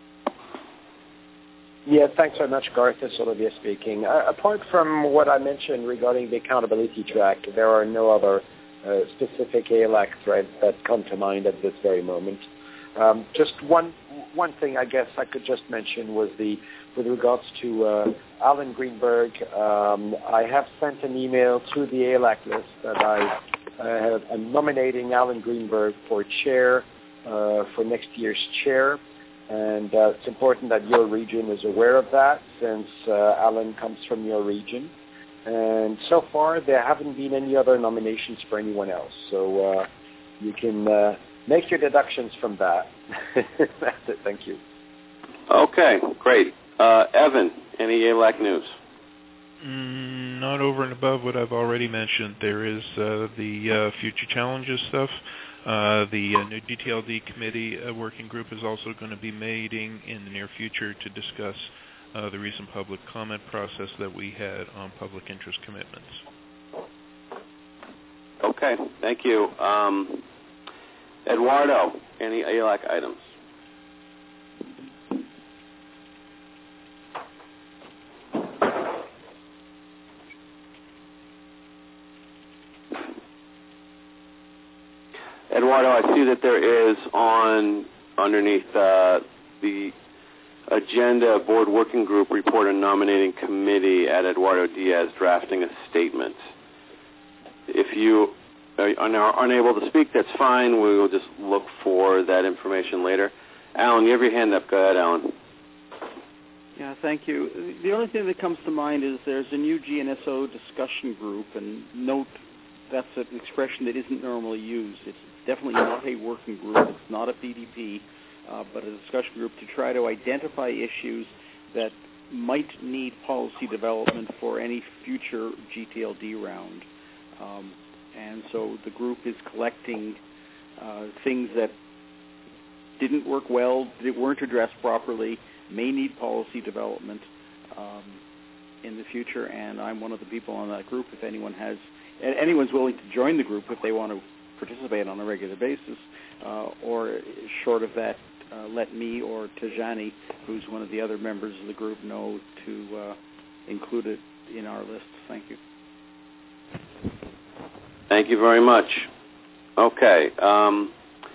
Yeah, thanks very much, Garth. It's Olivier speaking. Uh, apart from what I mentioned regarding the accountability track, there are no other uh, specific A L A C threads that come to mind at this very moment. Um, just one one thing I guess I could just mention was the with regards to uh, Alan Greenberg. Um, I have sent an email to the A L A C list that I Uh, I'm nominating Alan Greenberg for chair uh, for next year's chair. And uh, it's important that your region is aware of that, since uh, Alan comes from your region. And so far, there haven't been any other nominations for anyone else. So uh, you can uh, make your deductions from that. That's it. Thank you. Okay, great. Uh, Evan, any A L A C news? Mm, not over and above what I've already mentioned. There is uh, the uh, future challenges stuff. Uh, the uh, new D T L D committee uh, working group is also going to be meeting in the near future to discuss uh, the recent public comment process that we had on public interest commitments. Okay, thank you. Um, Eduardo, any A L A C items? Eduardo, I see that there is on underneath uh, the agenda board working group report on nominating committee at Eduardo Diaz drafting a statement. If you are unable to speak, that's fine. We will just look for that information later. Alan, you have your hand up. Go ahead, Alan. Yeah, thank you. The only thing that comes to mind is there's a new G N S O discussion group, and note that's an expression that isn't normally used. It's definitely not a working group. It's not a P D P, uh, but a discussion group to try to identify issues that might need policy development for any future G T L D round. Um, and so the group is collecting uh, things that didn't work well, that weren't addressed properly, may need policy development um, in the future, and I'm one of the people on that group. If anyone has, anyone's willing to join the group if they want to participate on a regular basis, uh, or short of that, uh, let me or Tajani, who's one of the other members of the group, know to uh, include it in our list. Thank you. Thank you very much. Okay. Um,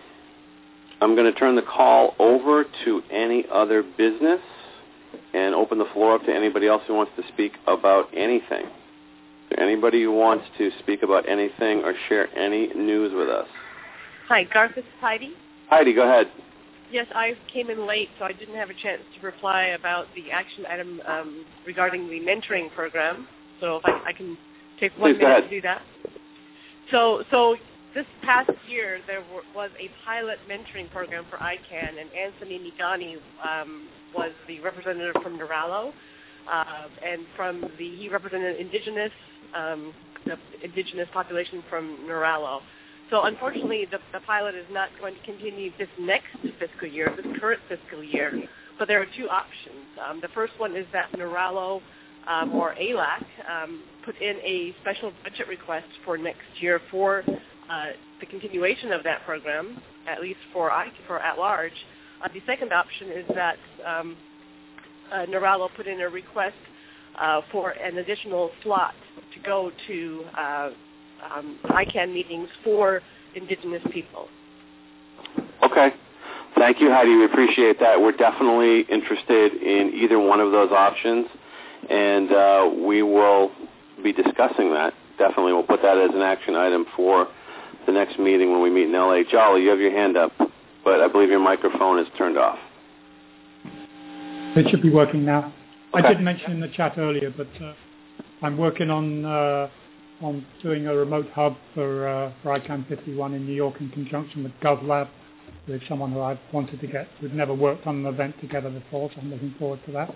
I'm going to turn the call over to any other business and open the floor up to anybody else who wants to speak about anything. Is there anybody who wants to speak about anything or share any news with us? Hi, Garth, this is Heidi. Heidi, go ahead. Yes, I came in late, so I didn't have a chance to reply about the action item um, regarding the mentoring program. So if I, I can take one Please, go minute ahead. to do that. So, so this past year, there were, was a pilot mentoring program for I CAN, and Anthony Nigani um, was the representative from Niralo, uh, and from the he represented indigenous um, the indigenous population from Niralo. So unfortunately, the, the pilot is not going to continue this next fiscal year, this current fiscal year. But there are two options. Um, the first one is that Niralo um, or A L A C um, put in a special budget request for next year for uh, the continuation of that program, at least for I, for at large. Uh, the second option is that um, uh, Niralo put in a request uh, for an additional slot to go to uh, um, I CAN meetings for indigenous people. Okay. Thank you, Heidi. We appreciate that. We're definitely interested in either one of those options, and uh, we will be discussing that. Definitely, we'll put that as an action item for the next meeting when we meet in L A. Jolly, you have your hand up, but I believe your microphone is turned off. It should be working now. Okay. I did mention in the chat earlier, but uh, I'm working on uh, on doing a remote hub for, uh, for I CAN fifty-one in New York in conjunction with GovLab, with someone who I've wanted to get. We've never worked on an event together before, so I'm looking forward to that.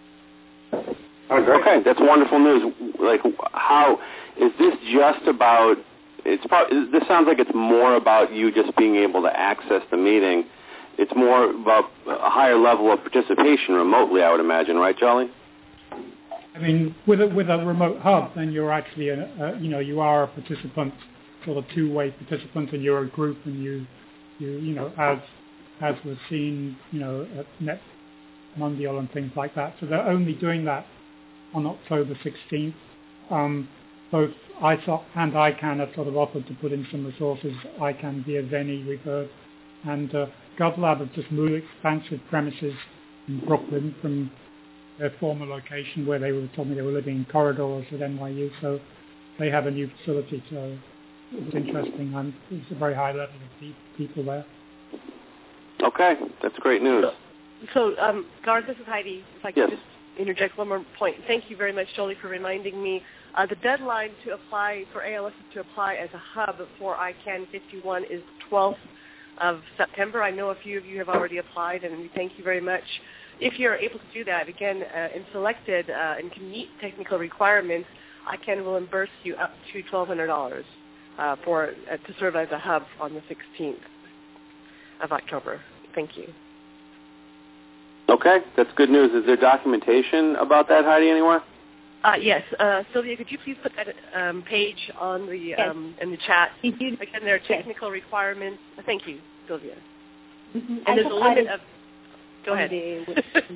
Okay, that's wonderful news. Like, how is this just about? It's probably, this sounds like it's more about you just being able to access the meeting. It's more about a higher level of participation remotely, I would imagine, right, Jolly? I mean, with a, with a remote hub, then you're actually, a, a, you know, you are a participant, sort of two-way participant, and you're a group, and you, you, you know, as as was seen, you know, at Net Mundial and things like that. So they're only doing that on October sixteenth. Um, both I S O P and I CAN have sort of offered to put in some resources. I CAN via Veni, we've heard, and uh, GovLab have just moved expansive premises in Brooklyn from their former location where they were told me they were living in corridors at N Y U. So they have a new facility. So it was interesting, and it's a very high level of pe- people there. Okay, that's great news. So, um, Garth, this is Heidi. If I could yes. just interject one more point. Thank you very much, Jolie, for reminding me. Uh, the deadline to apply for A L S to apply as a hub for I CAN fifty-one is twelfth of September. I know a few of you have already applied, and we thank you very much. If you're able to do that, again, uh, and selected uh, and can meet technical requirements, I CAN will reimburse you up to twelve hundred dollars uh, for uh, to serve as a hub on the sixteenth of October. Thank you. Okay, that's good news. Is there documentation about that, Heidi, anywhere? Uh, yes. Uh, Sylvia, could you please put that um, page on the yes. um, in the chat? You, Again, there are technical yes. requirements. Thank you, Sylvia. Mm-hmm. And I there's a limit of... Go ahead. The,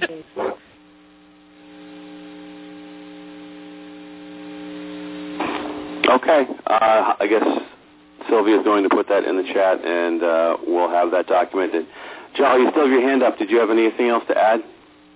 okay. Uh, I guess Sylvia is going to put that in the chat, and uh, we'll have that documented. Joel, you still have your hand up. Did you have anything else to add?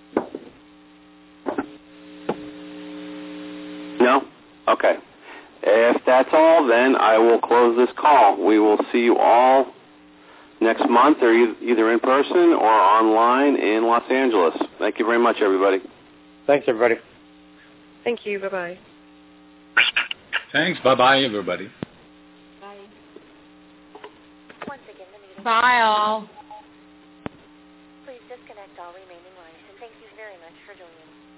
No? Okay. If that's all, then I will close this call. We will see you all next month, or either in person or online in Los Angeles. Thank you very much, everybody. Thanks, everybody. Thank you. Bye-bye. Thanks. Bye-bye, everybody. Bye. Once again, the meeting. Bye, all. Please disconnect all remaining lines, and thank you very much for joining.